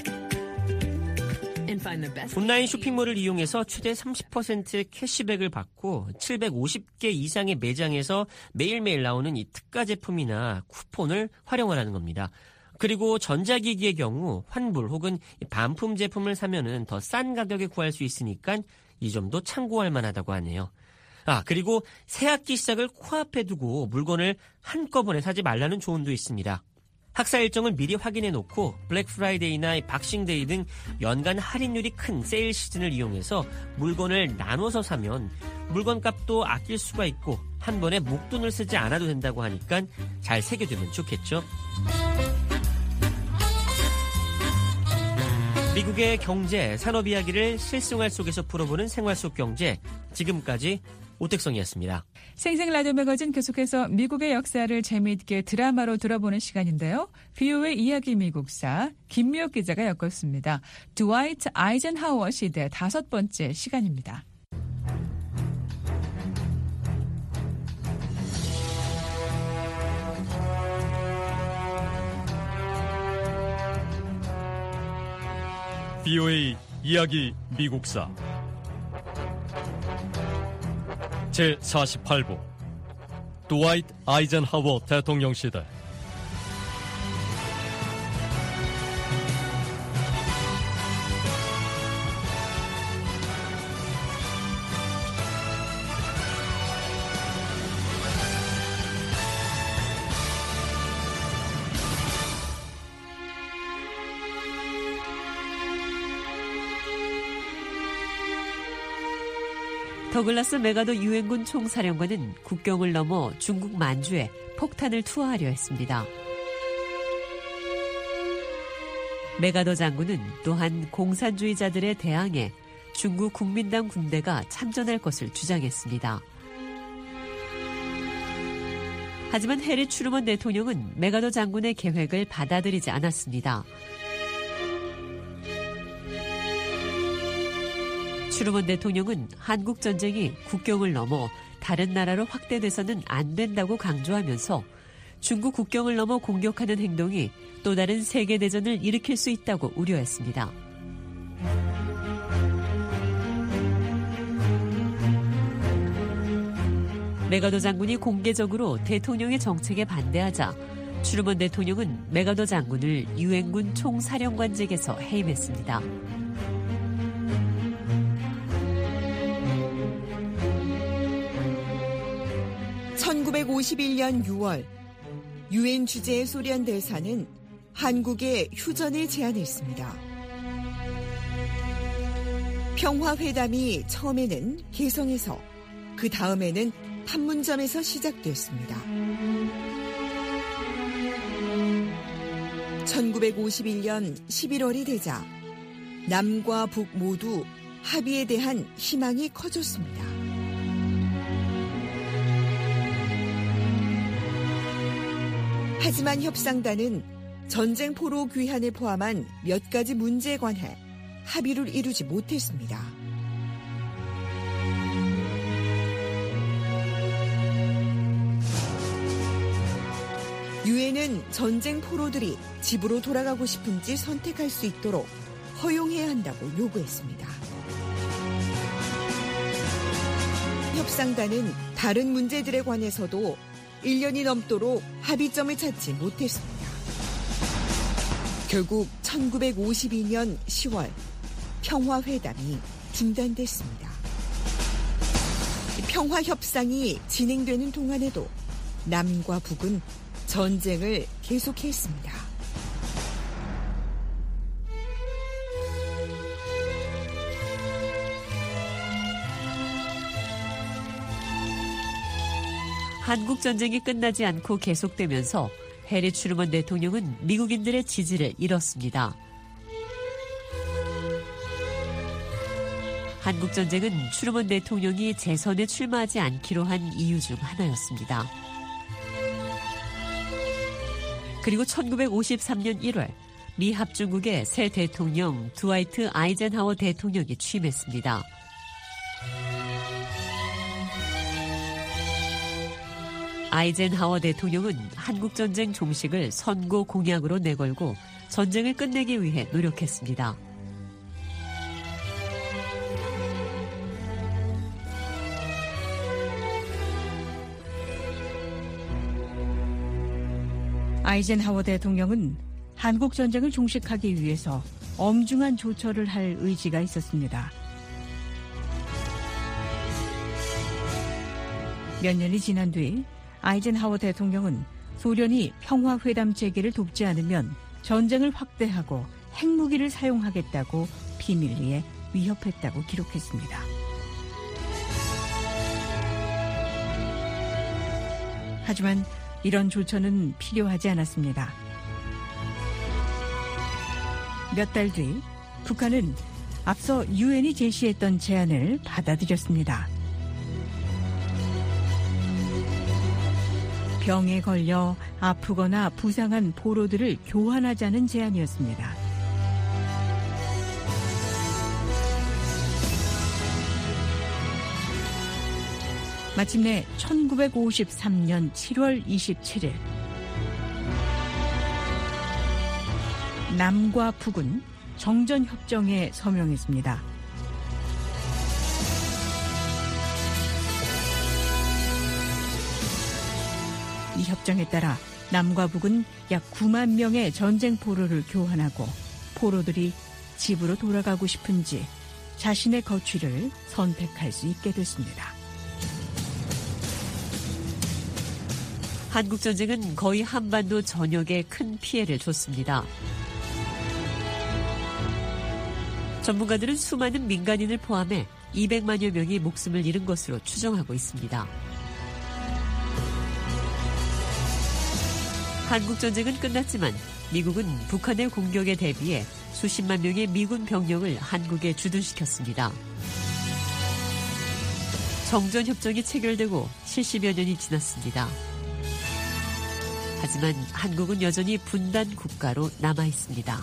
온라인 쇼핑몰을 이용해서 최대 삼십 퍼센트의 캐시백을 받고 칠백오십 개 이상의 매장에서 매일매일 나오는 이 특가 제품이나 쿠폰을 활용하라는 겁니다. 그리고 전자기기의 경우 환불 혹은 반품 제품을 사면은 더 싼 가격에 구할 수 있으니까 이 점도 참고할 만하다고 하네요. 아, 그리고 새학기 시작을 코앞에 두고 물건을 한꺼번에 사지 말라는 조언도 있습니다. 학사 일정을 미리 확인해 놓고 블랙 프라이데이나 박싱데이 등 연간 할인율이 큰 세일 시즌을 이용해서 물건을 나눠서 사면 물건값도 아낄 수가 있고 한 번에 목돈을 쓰지 않아도 된다고 하니까 잘 새겨두면 좋겠죠. 미국의 경제, 산업 이야기를 실생활 속에서 풀어보는 생활 속 경제. 지금까지 오택성이었습니다. 생생 라디오 매거진 계속해서 미국의 역사를 재미있게 드라마로 들어보는 시간인데요. 비오의 이야기 미국사 김미옥 기자가 엮었습니다. 드와이트 아이젠하워 시대 다섯 번째 시간입니다. 비오의 이야기 미국사 제사십팔 부 드와이트 아이젠하워 대통령 시대. 더글라스 메가더 유엔군 총사령관은 국경을 넘어 중국 만주에 폭탄을 투하하려 했습니다. 메가더 장군은 또한 공산주의자들에 대항해 중국 국민당 군대가 참전할 것을 주장했습니다. 하지만 해리 트루먼 대통령은 메가더 장군의 계획을 받아들이지 않았습니다. 트루먼 대통령은 한국 전쟁이 국경을 넘어 다른 나라로 확대돼서는 안 된다고 강조하면서 중국 국경을 넘어 공격하는 행동이 또 다른 세계대전을 일으킬 수 있다고 우려했습니다. 메가더 장군이 공개적으로 대통령의 정책에 반대하자 트루먼 대통령은 메가더 장군을 유엔군 총사령관직에서 해임했습니다. 천구백오십일 년 유월 유엔 주재의 소련 대사는 한국에 휴전을 제안했습니다. 평화회담이 처음에는 개성에서 그 다음에는 판문점에서 시작됐습니다. 천구백오십일 년 십일월이 되자 남과 북 모두 합의에 대한 희망이 커졌습니다. 하지만 협상단은 전쟁 포로 귀환을 포함한 몇 가지 문제에 관해 합의를 이루지 못했습니다. 유엔은 전쟁 포로들이 집으로 돌아가고 싶은지 선택할 수 있도록 허용해야 한다고 요구했습니다. 협상단은 다른 문제들에 관해서도 일 년이 넘도록 합의점을 찾지 못했습니다. 결국 천구백오십이 년 시월 평화회담이 중단됐습니다. 평화협상이 진행되는 동안에도 남과 북은 전쟁을 계속했습니다. 한국 전쟁이 끝나지 않고 계속되면서 해리 트루먼 대통령은 미국인들의 지지를 잃었습니다. 한국 전쟁은 트루먼 대통령이 재선에 출마하지 않기로 한 이유 중 하나였습니다. 그리고 천구백오십삼 년 일월 미 합중국의 새 대통령 드와이트 아이젠하워 대통령이 취임했습니다. 아이젠하워 대통령은 한국전쟁 종식을 선거 공약으로 내걸고 전쟁을 끝내기 위해 노력했습니다. 아이젠하워 대통령은 한국전쟁을 종식하기 위해서 엄중한 조처를 할 의지가 있었습니다. 몇 년이 지난 뒤 아이젠하워 대통령은 소련이 평화회담 재개를 돕지 않으면 전쟁을 확대하고 핵무기를 사용하겠다고 비밀리에 위협했다고 기록했습니다. 하지만 이런 조처는 필요하지 않았습니다. 몇 달 뒤 북한은 앞서 유엔이 제시했던 제안을 받아들였습니다. 병에 걸려 아프거나 부상한 포로들을 교환하자는 제안이었습니다. 마침내 천구백오십삼 년 칠월 이십칠일 남과 북은 정전협정에 서명했습니다. 이 협정에 따라 남과 북은 약 구만 명의 전쟁 포로를 교환하고 포로들이 집으로 돌아가고 싶은지 자신의 거취를 선택할 수 있게 됐습니다. 한국전쟁은 거의 한반도 전역에 큰 피해를 줬습니다. 전문가들은 수많은 민간인을 포함해 이백만여 명이 목숨을 잃은 것으로 추정하고 있습니다. 한국전쟁은 끝났지만 미국은 북한의 공격에 대비해 수십만 명의 미군 병력을 한국에 주둔시켰습니다. 정전협정이 체결되고 칠십여 년이 지났습니다. 하지만 한국은 여전히 분단 국가로 남아 있습니다.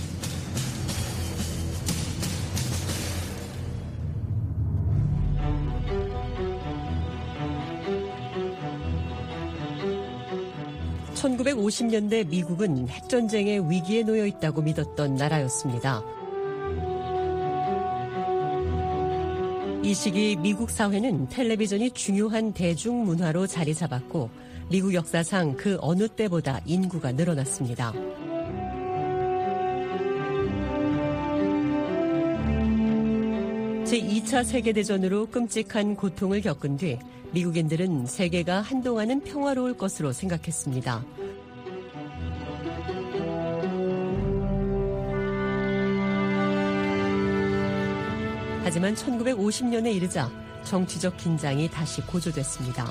천구백오십 년대 미국은 핵전쟁의 위기에 놓여 있다고 믿었던 나라였습니다. 이 시기 미국 사회는 텔레비전이 중요한 대중문화로 자리 잡았고 미국 역사상 그 어느 때보다 인구가 늘어났습니다. 제이 차 세계대전으로 끔찍한 고통을 겪은 뒤 미국인들은 세계가 한동안은 평화로울 것으로 생각했습니다. 하지만 천구백오십 년에 이르자 정치적 긴장이 다시 고조됐습니다.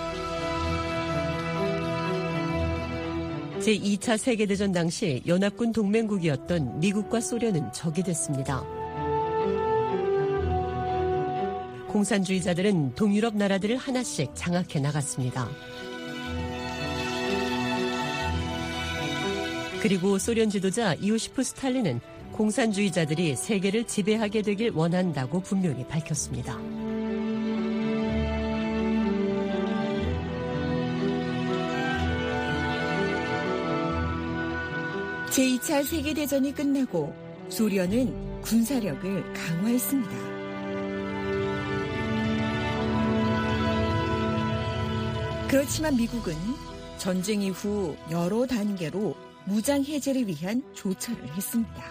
제이 차 세계대전 당시 연합군 동맹국이었던 미국과 소련은 적이 됐습니다. 공산주의자들은 동유럽 나라들을 하나씩 장악해 나갔습니다. 그리고 소련 지도자 이오시프 스탈린은 공산주의자들이 세계를 지배하게 되길 원한다고 분명히 밝혔습니다. 제이 차 세계대전이 끝나고 소련은 군사력을 강화했습니다. 그렇지만 미국은 전쟁 이후 여러 단계로 무장 해제를 위한 조처를 했습니다.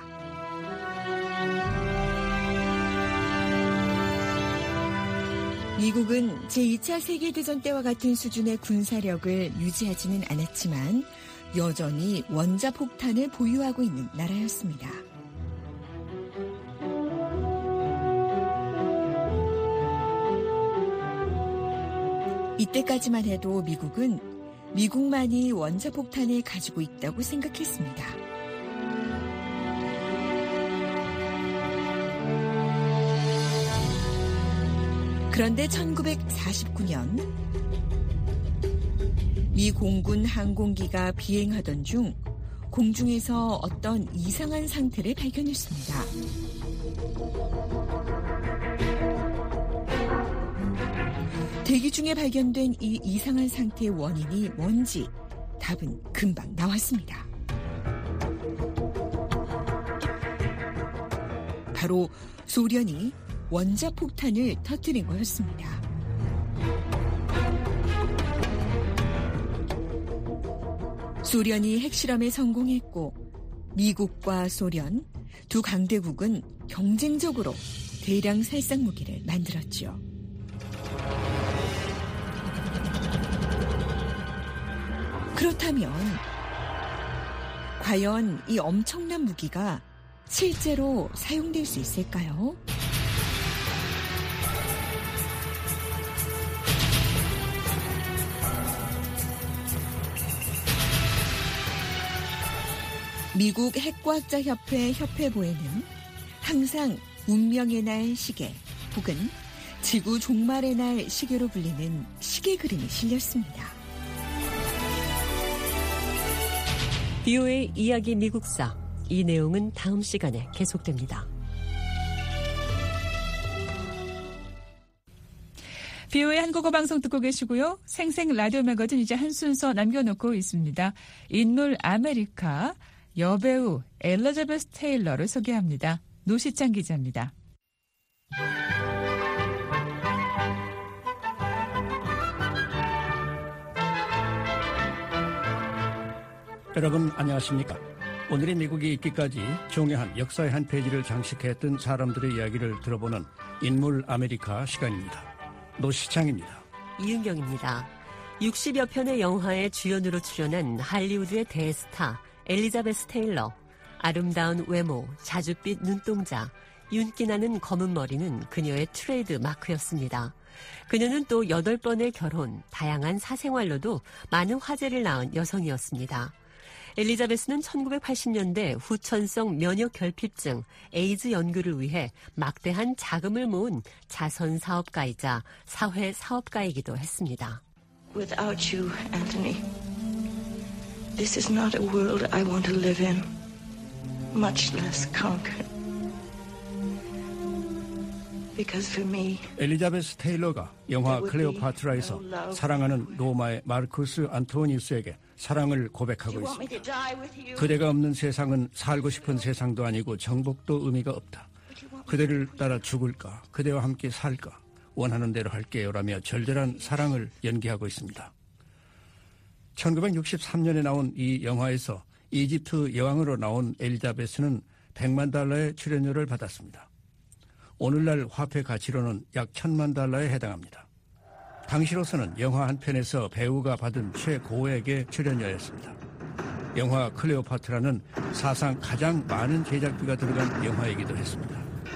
미국은 제이 차 세계대전 때와 같은 수준의 군사력을 유지하지는 않았지만 여전히 원자폭탄을 보유하고 있는 나라였습니다. 이때까지만 해도 미국은 미국만이 원자폭탄을 가지고 있다고 생각했습니다. 그런데 천구백사십구 년 미 공군 항공기가 비행하던 중 공중에서 어떤 이상한 상태를 발견했습니다. 대기 중에 발견된 이 이상한 상태의 원인이 뭔지 답은 금방 나왔습니다. 바로 소련이 원자폭탄을 터뜨린 거였습니다. 소련이 핵실험에 성공했고 미국과 소련 두 강대국은 경쟁적으로 대량 살상 무기를 만들었죠. 그렇다면 과연 이 엄청난 무기가 실제로 사용될 수 있을까요? 미국 핵과학자협회 협회보에는 항상 운명의 날 시계 혹은 지구 종말의 날 시계로 불리는 시계 그림이 실렸습니다. 비오에이 이야기 미국사, 이 내용은 다음 시간에 계속됩니다. 비오에이 한국어 방송 듣고 계시고요. 생생 라디오 매거진 이제 한 순서 남겨놓고 있습니다. 인물 아메리카 여배우 엘리자베스 테일러를 소개합니다. 노시창 기자입니다. 여러분 안녕하십니까? 오늘의 미국이 있기까지 종이한 역사의 한 페이지를 장식했던 사람들의 이야기를 들어보는 인물 아메리카 시간입니다. 노시창입니다. 이은경입니다. 육십여 편의 영화에 주연으로 출연한 할리우드의 대스타 엘리자베스 테일러. 아름다운 외모, 자줏빛 눈동자, 윤기 나는 검은 머리는 그녀의 트레이드 마크였습니다. 그녀는 또 여덟 번의 결혼, 다양한 사생활로도 많은 화제를 낳은 여성이었습니다. 엘리자베스는 천구백팔십 년대 후천성 면역 결핍증, 에이즈 연구를 위해 막대한 자금을 모은 자선 사업가이자 사회 사업가이기도 했습니다. Without you, Anthony, this is not a world I want to live in, much less conquer. Because for me, 엘리자베스 테일러가 영화 클레오파트라에서 사랑하는 로마의 마르쿠스 안토니우스에게 사랑을 고백하고 있습니다. 그대가 없는 세상은 살고 싶은 세상도 아니고 정복도 의미가 없다. 그대를 따라 죽을까? 그대와 함께 살까? 원하는 대로 할게요라며 절절한 사랑을 연기하고 있습니다. 천구백육십삼 년에 나온 이 영화에서 이집트 여왕으로 나온 엘리자베스는 백만 달러의 출연료를 받았습니다. 오늘날 화폐 가치로는 약 천만 달러에 해당합니다. 당시로서는 영화 한 편에서 배우가 받은 최고액의 출연료였습니다. 영화 클레오파트라는 사상 가장 많은 제작비가 들어간 영화이기도 했습니다.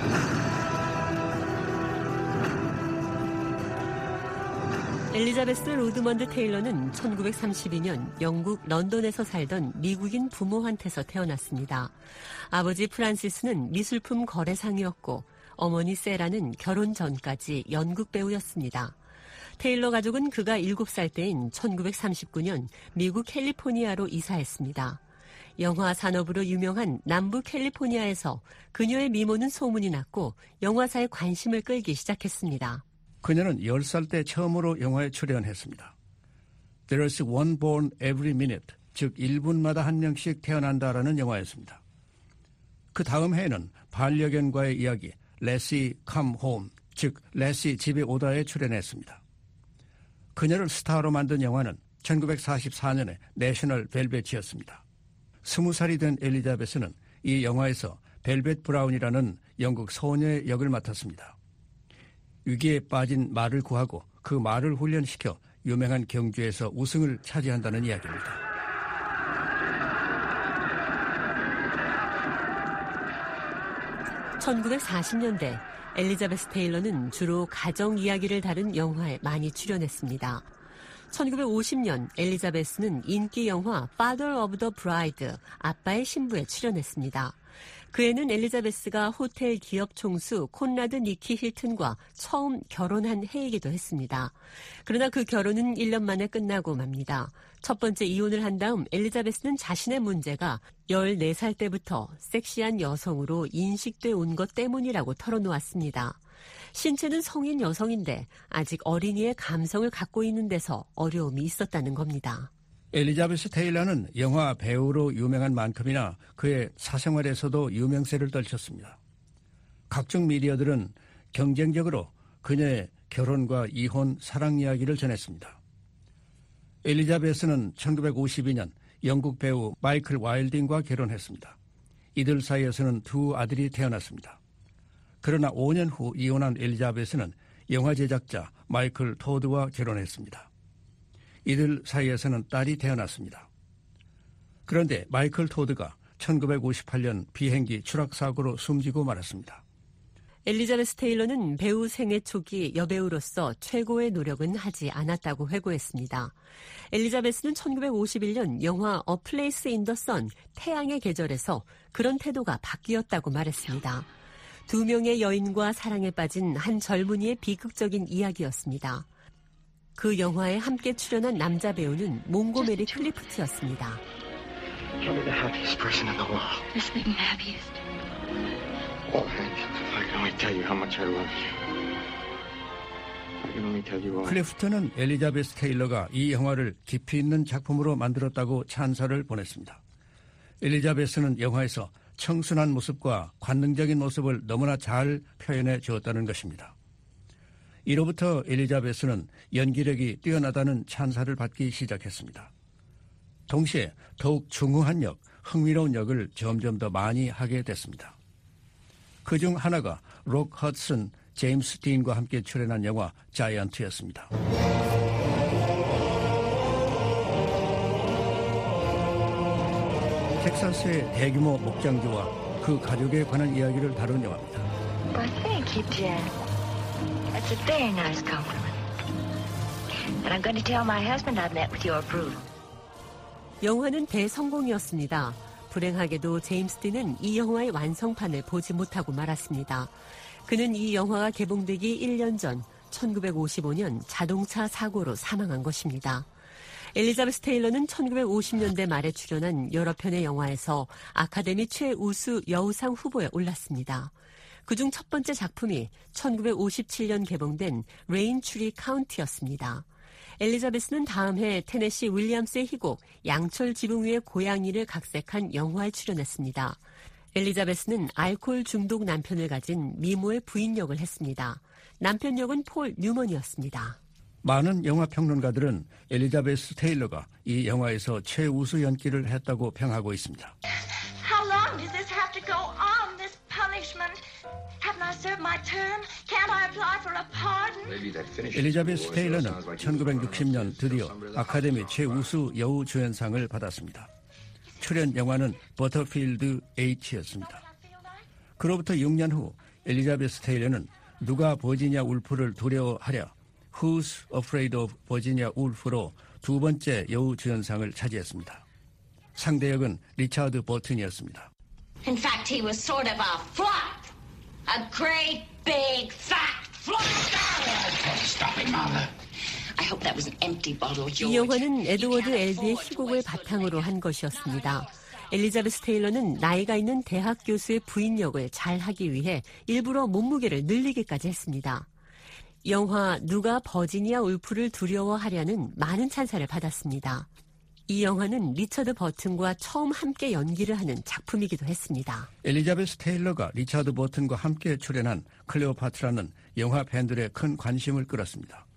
엘리자베스 로드먼드 테일러는 천구백삼십이 년 영국 런던에서 살던 미국인 부모한테서 태어났습니다. 아버지 프란시스는 미술품 거래상이었고 어머니 세라는 결혼 전까지 연극 배우였습니다. 테일러 가족은 그가 일곱 살 때인 천구백삼십구 년 미국 캘리포니아로 이사했습니다. 영화 산업으로 유명한 남부 캘리포니아에서 그녀의 미모는 소문이 났고 영화사에 관심을 끌기 시작했습니다. 그녀는 열 살 때 처음으로 영화에 출연했습니다. There's one born every minute, 즉 일 분마다 한 명씩 태어난다라는 영화였습니다. 그 다음 해에는 반려견과의 이야기 레시 컴 홈, 즉 레시 집에 오다에 출연했습니다. 그녀를 스타로 만든 영화는 천구백사십사 년에 내셔널 벨벳이었습니다. 스무 살이 된 엘리자베스는 이 영화에서 벨벳 브라운이라는 영국 소녀의 역을 맡았습니다. 위기에 빠진 말을 구하고 그 말을 훈련시켜 유명한 경주에서 우승을 차지한다는 이야기입니다. 천구백사십 년대 엘리자베스 테일러는 주로 가정 이야기를 다룬 영화에 많이 출연했습니다. 천구백오십 년 엘리자베스는 인기 영화 Father of the Bride, 아빠의 신부에 출연했습니다. 그에는 엘리자베스가 호텔 기업 총수 콘라드 니키 힐튼과 처음 결혼한 해이기도 했습니다. 그러나 그 결혼은 일 년 만에 끝나고 맙니다. 첫 번째 이혼을 한 다음 엘리자베스는 자신의 문제가 열네 살 때부터 섹시한 여성으로 인식돼 온 것 때문이라고 털어놓았습니다. 신체는 성인 여성인데 아직 어린이의 감성을 갖고 있는 데서 어려움이 있었다는 겁니다. 엘리자베스 테일러는 영화 배우로 유명한 만큼이나 그의 사생활에서도 유명세를 떨쳤습니다. 각종 미디어들은 경쟁적으로 그녀의 결혼과 이혼, 사랑 이야기를 전했습니다. 엘리자베스는 천구백오십이 년 영국 배우 마이클 와일딩과 결혼했습니다. 이들 사이에서는 두 아들이 태어났습니다. 그러나 오 년 후 이혼한 엘리자베스는 영화 제작자 마이클 토드와 결혼했습니다. 이들 사이에서는 딸이 태어났습니다. 그런데 마이클 토드가 천구백오십팔 년 비행기 추락사고로 숨지고 말았습니다. 엘리자베스 테일러는 배우 생애 초기 여배우로서 최고의 노력은 하지 않았다고 회고했습니다. 엘리자베스는 천구백오십일 년 영화 A Place in the Sun, 태양의 계절에서 그런 태도가 바뀌었다고 말했습니다. 두 명의 여인과 사랑에 빠진 한 젊은이의 비극적인 이야기였습니다. 그 영화에 함께 출연한 남자 배우는 몽고메리 클리프트였습니다. You're the happiest person in the world. Just the happiest. Oh, I can only tell you how much I love you. I can only tell you all. 클리프트는 엘리자베스 테일러가 이 영화를 깊이 있는 작품으로 만들었다고 찬사를 보냈습니다. 엘리자베스는 영화에서 청순한 모습과 관능적인 모습을 너무나 잘 표현해 주었다는 것입니다. 이로부터 엘리자베스는 연기력이 뛰어나다는 찬사를 받기 시작했습니다. 동시에 더욱 중후한 역, 흥미로운 역을 점점 더 많이 하게 됐습니다. 그중 하나가 록 허드슨, 제임스 딘과 함께 출연한 영화 자이언트였습니다. 텍사스의 대규모 목장주와 그 가족에 관한 이야기를 다룬 영화입니다. Well, thank you, Jen. That's a very nice compliment. And I'm going to tell my husband I've met with your approval. 영화는 대성공이었습니다. 불행하게도 제임스 딘은 이 영화의 완성판을 보지 못하고 말았습니다. 그는 이 영화가 개봉되기 일 년 전 천구백오십오 년 자동차 사고로 사망한 것입니다. 엘리자베스 테일러는 천구백오십 년대 말에 출연한 여러 편의 영화에서 아카데미 최우수 여우상 후보에 올랐습니다. 그중 첫 번째 작품이 천구백오십칠 년 개봉된 레인트리 카운티였습니다. 엘리자베스는 다음 해 테네시 윌리엄스의 희곡 양철 지붕 위의 고양이를 각색한 영화에 출연했습니다. 엘리자베스는 알코올 중독 남편을 가진 미모의 부인 역을 했습니다. 남편 역은 폴 뉴먼이었습니다. 많은 영화 평론가들은 엘리자베스 테일러가 이 영화에서 최우수 연기를 했다고 평하고 있습니다. How long does this have to go on, this punishment? Haven't I served my term? Can't I apply for a pardon? 엘리자베스 테일러는 천구백육십 년 드디어 아카데미 최우수 여우 주연상을 받았습니다. 출연 영화는 버터필드 H였습니다. 그로부터 육 년 후 엘리자베스 테일러는 누가 버지니아 울프를 두려워하랴 Who's Afraid of Virginia Woolf로 두 번째 여우 주연상을 차지했습니다. 상대 역은 리차드 버튼이었습니다. In fact, he was sort of a flop. A great big fat flop. Stop it, Mother. I hope that was an empty bottle, George. 이 영화는 에드워드 엘드의 희곡을 바탕으로 한 것이었습니다. 엘리자베스 테일러는 나이가 있는 대학 교수의 부인 역을 잘 하기 위해 일부러 몸무게를 늘리기까지 했습니다. 영화 누가 버지니아 울프를 두려워하랴는 많은 찬사를 받았습니다. 이 영화는 리처드 버튼과 처음 함께 연기를 하는 작품이기도 했습니다. 엘리자베스 테일러가 리처드 버튼과 함께 출연한 클레오파트라는 영화 팬들의 큰 관심을 끌었습니다.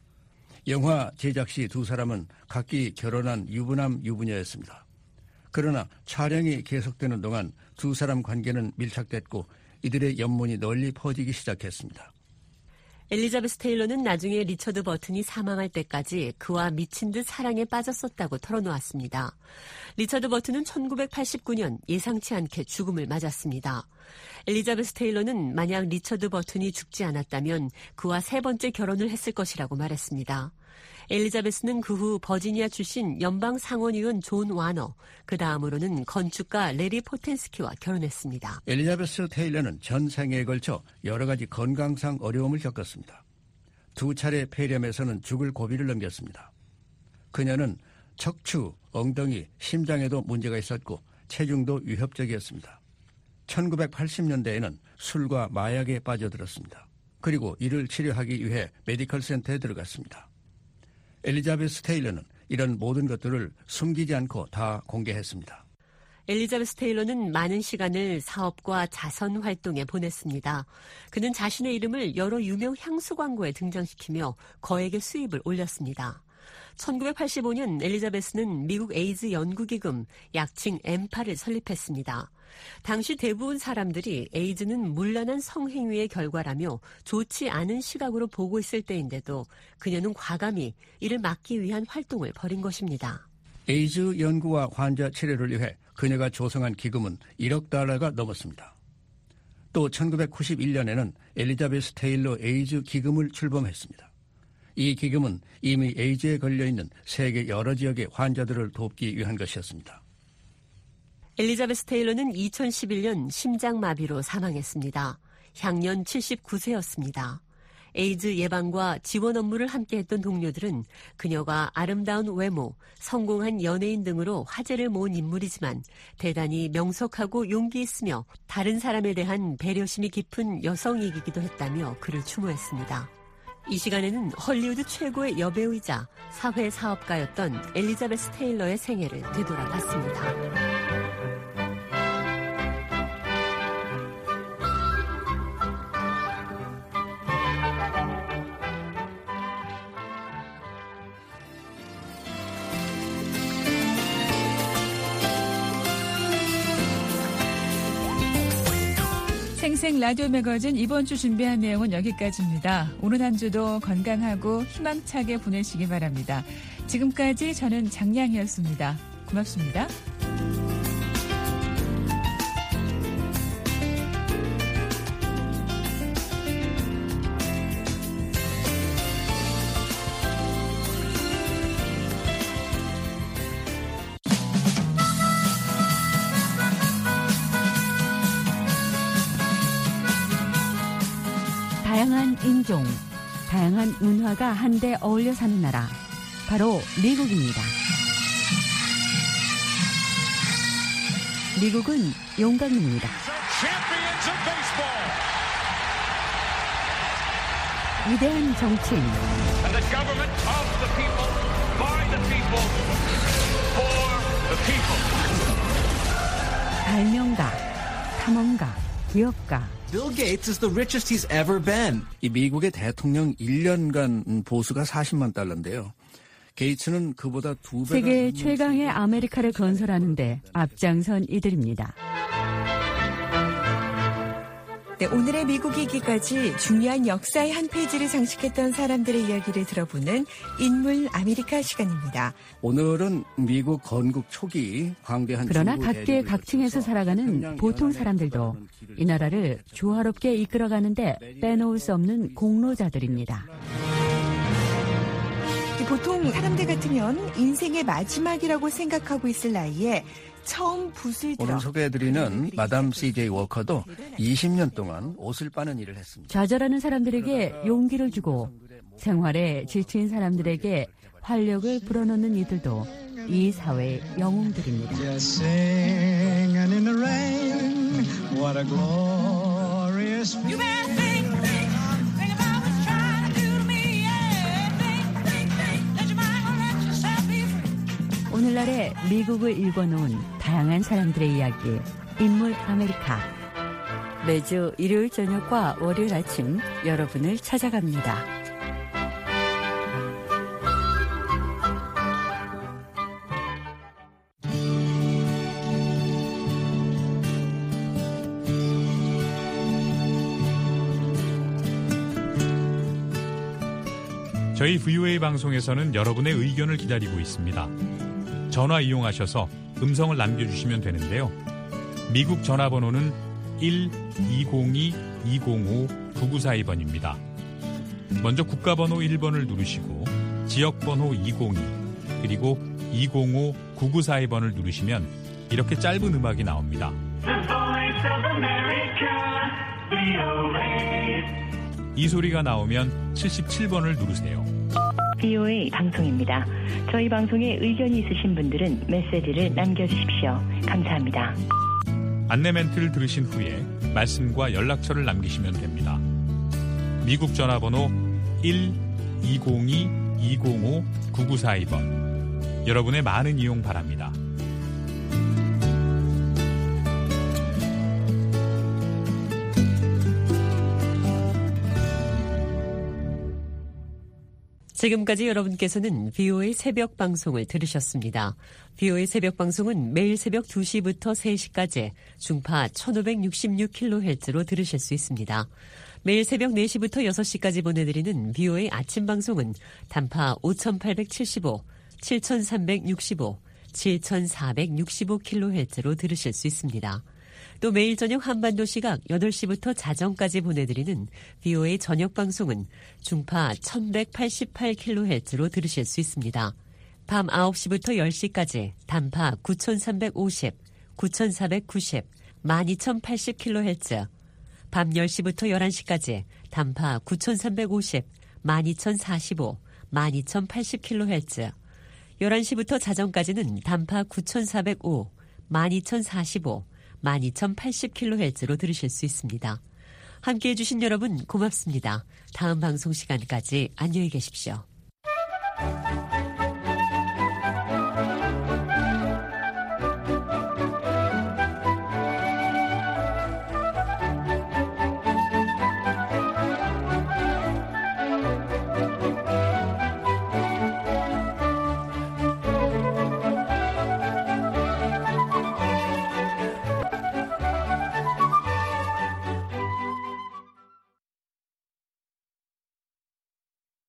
영화 제작 시 두 사람은 각기 결혼한 유부남 유부녀였습니다. 그러나 촬영이 계속되는 동안 두 사람 관계는 밀착됐고 이들의 연문이 널리 퍼지기 시작했습니다. 엘리자베스 테일러는 나중에 리처드 버튼이 사망할 때까지 그와 미친 듯 사랑에 빠졌었다고 털어놓았습니다. 리처드 버튼은 천구백팔십구 년 예상치 않게 죽음을 맞았습니다. 엘리자베스 테일러는 만약 리처드 버튼이 죽지 않았다면 그와 세 번째 결혼을 했을 것이라고 말했습니다. 엘리자베스는 그 후 버지니아 출신 연방 상원의원 존 와너, 그 다음으로는 건축가 레리 포텐스키와 결혼했습니다. 엘리자베스 테일러는 전생에 걸쳐 여러 가지 건강상 어려움을 겪었습니다. 두 차례 폐렴에서는 죽을 고비를 넘겼습니다. 그녀는 척추, 엉덩이, 심장에도 문제가 있었고 체중도 위협적이었습니다. 천구백팔십 년대에는 술과 마약에 빠져들었습니다. 그리고 이를 치료하기 위해 메디컬 센터에 들어갔습니다. 엘리자베스 테일러는 이런 모든 것들을 숨기지 않고 다 공개했습니다. 엘리자베스 테일러는 많은 시간을 사업과 자선 활동에 보냈습니다. 그는 자신의 이름을 여러 유명 향수 광고에 등장시키며 거액의 수입을 올렸습니다. 천구백팔십오 년 엘리자베스는 미국 에이즈 연구기금, 약칭 엠파를 설립했습니다. 당시 대부분 사람들이 에이즈는 문란한 성행위의 결과라며 좋지 않은 시각으로 보고 있을 때인데도 그녀는 과감히 이를 막기 위한 활동을 벌인 것입니다. 에이즈 연구와 환자 치료를 위해 그녀가 조성한 기금은 일억 달러가 넘었습니다. 또 천구백구십일 년에는 엘리자베스 테일러 에이즈 기금을 출범했습니다. 이 기금은 이미 에이즈에 걸려있는 세계 여러 지역의 환자들을 돕기 위한 것이었습니다. 엘리자베스 테일러는 이천십일 년 심장마비로 사망했습니다. 향년 칠십구 세였습니다. 에이즈 예방과 지원 업무를 함께했던 동료들은 그녀가 아름다운 외모, 성공한 연예인 등으로 화제를 모은 인물이지만 대단히 명석하고 용기 있으며 다른 사람에 대한 배려심이 깊은 여성이기도 했다며 그를 추모했습니다. 이 시간에는 헐리우드 최고의 여배우이자 사회사업가였던 엘리자베스 테일러의 생애를 되돌아봤습니다. 생생 라디오 매거진 이번 주 준비한 내용은 여기까지입니다. 오늘 한 주도 건강하고 희망차게 보내시기 바랍니다. 지금까지 저는 장량이었습니다. 고맙습니다. 인종, 다양한 문화가 한데 어울려 사는 나라, 바로 미국입니다. 미국은 용광로입니다. 위대한 정치인, 발명가, 탐험가, 기업가. Bill Gates is the richest he's ever been. 이 미국의 대통령 일 년간 보수가 사십만 달러인데요. 게이츠는 그보다 두 배. 세계 최강의 아메리카를 건설하는데 앞장선 이들입니다. 네, 오늘의 미국이기까지 중요한 역사의 한 페이지를 장식했던 사람들의 이야기를 들어보는 인물 아메리카 시간입니다. 오늘은 미국 건국 초기 광대한 그러나 각계 각층에서 살아가는 보통 사람들도 이 나라를 조화롭게 이끌어가는데 빼놓을 수 없는 공로자들입니다. 보통 사람들 같으면 인생의 마지막이라고 생각하고 있을 나이에 처음 붓을 들어. 오늘 소개해드리는 마담 씨제이 워커도 이십 년 동안 옷을 빠는 일을 했습니다. 좌절하는 사람들에게 용기를 주고 생활에 지친 사람들에게 활력을 불어넣는 이들도 이 사회의 영웅들입니다. 오늘날의 미국을 읽어놓은 다양한 사람들의 이야기, 인물 아메리카. 매주 일요일 저녁과 월요일 아침 여러분을 찾아갑니다. 저희 브이오에이 방송에서는 여러분의 의견을 기다리고 있습니다. 전화 이용하셔서 음성을 남겨주시면 되는데요. 미국 전화번호는 일 이공이 이공오 구구사이 번입니다. 먼저 국가번호 일 번을 누르시고 지역번호 이공이 그리고 이공오 구구사이 번을 누르시면 이렇게 짧은 음악이 나옵니다. 이 소리가 나오면 칠십칠 번을 누르세요. 브이오에이 방송입니다. 저희 방송에 의견이 있으신 분들은 메시지를 남겨주십시오. 감사합니다. 안내 멘트를 들으신 후에 말씀과 연락처를 남기시면 됩니다. 미국 전화번호 일 이공이 이공오 구구사이 번. 여러분의 많은 이용 바랍니다. 지금까지 여러분께서는 브이오에이 새벽 방송을 들으셨습니다. 브이오에이 새벽 방송은 매일 새벽 두 시부터 세 시까지 중파 천오백육십육 킬로헤르츠로 들으실 수 있습니다. 매일 새벽 네 시부터 여섯 시까지 보내드리는 브이오에이 아침 방송은 단파 오천팔백칠십오, 칠천삼백육십오, 칠천사백육십오 킬로헤르츠로 들으실 수 있습니다. 또 매일 저녁 한반도 시각 여덟 시부터 자정까지 보내드리는 브이오에이 저녁 방송은 중파 천백팔십팔 킬로헤르츠로 들으실 수 있습니다. 밤 아홉 시부터 열 시까지 단파 구천삼백오십, 구천사백구십, 만이천팔십 킬로헤르츠, 밤 열 시부터 열한 시까지 단파 구천삼백오십, 만이천사십오, 만이천팔십 킬로헤르츠, 열한 시부터 자정까지는 단파 구천사백오, 만이천사십오, 만이천팔십 킬로헤르츠로 들으실 수 있습니다. 함께해 주신 여러분 고맙습니다. 다음 방송 시간까지 안녕히 계십시오.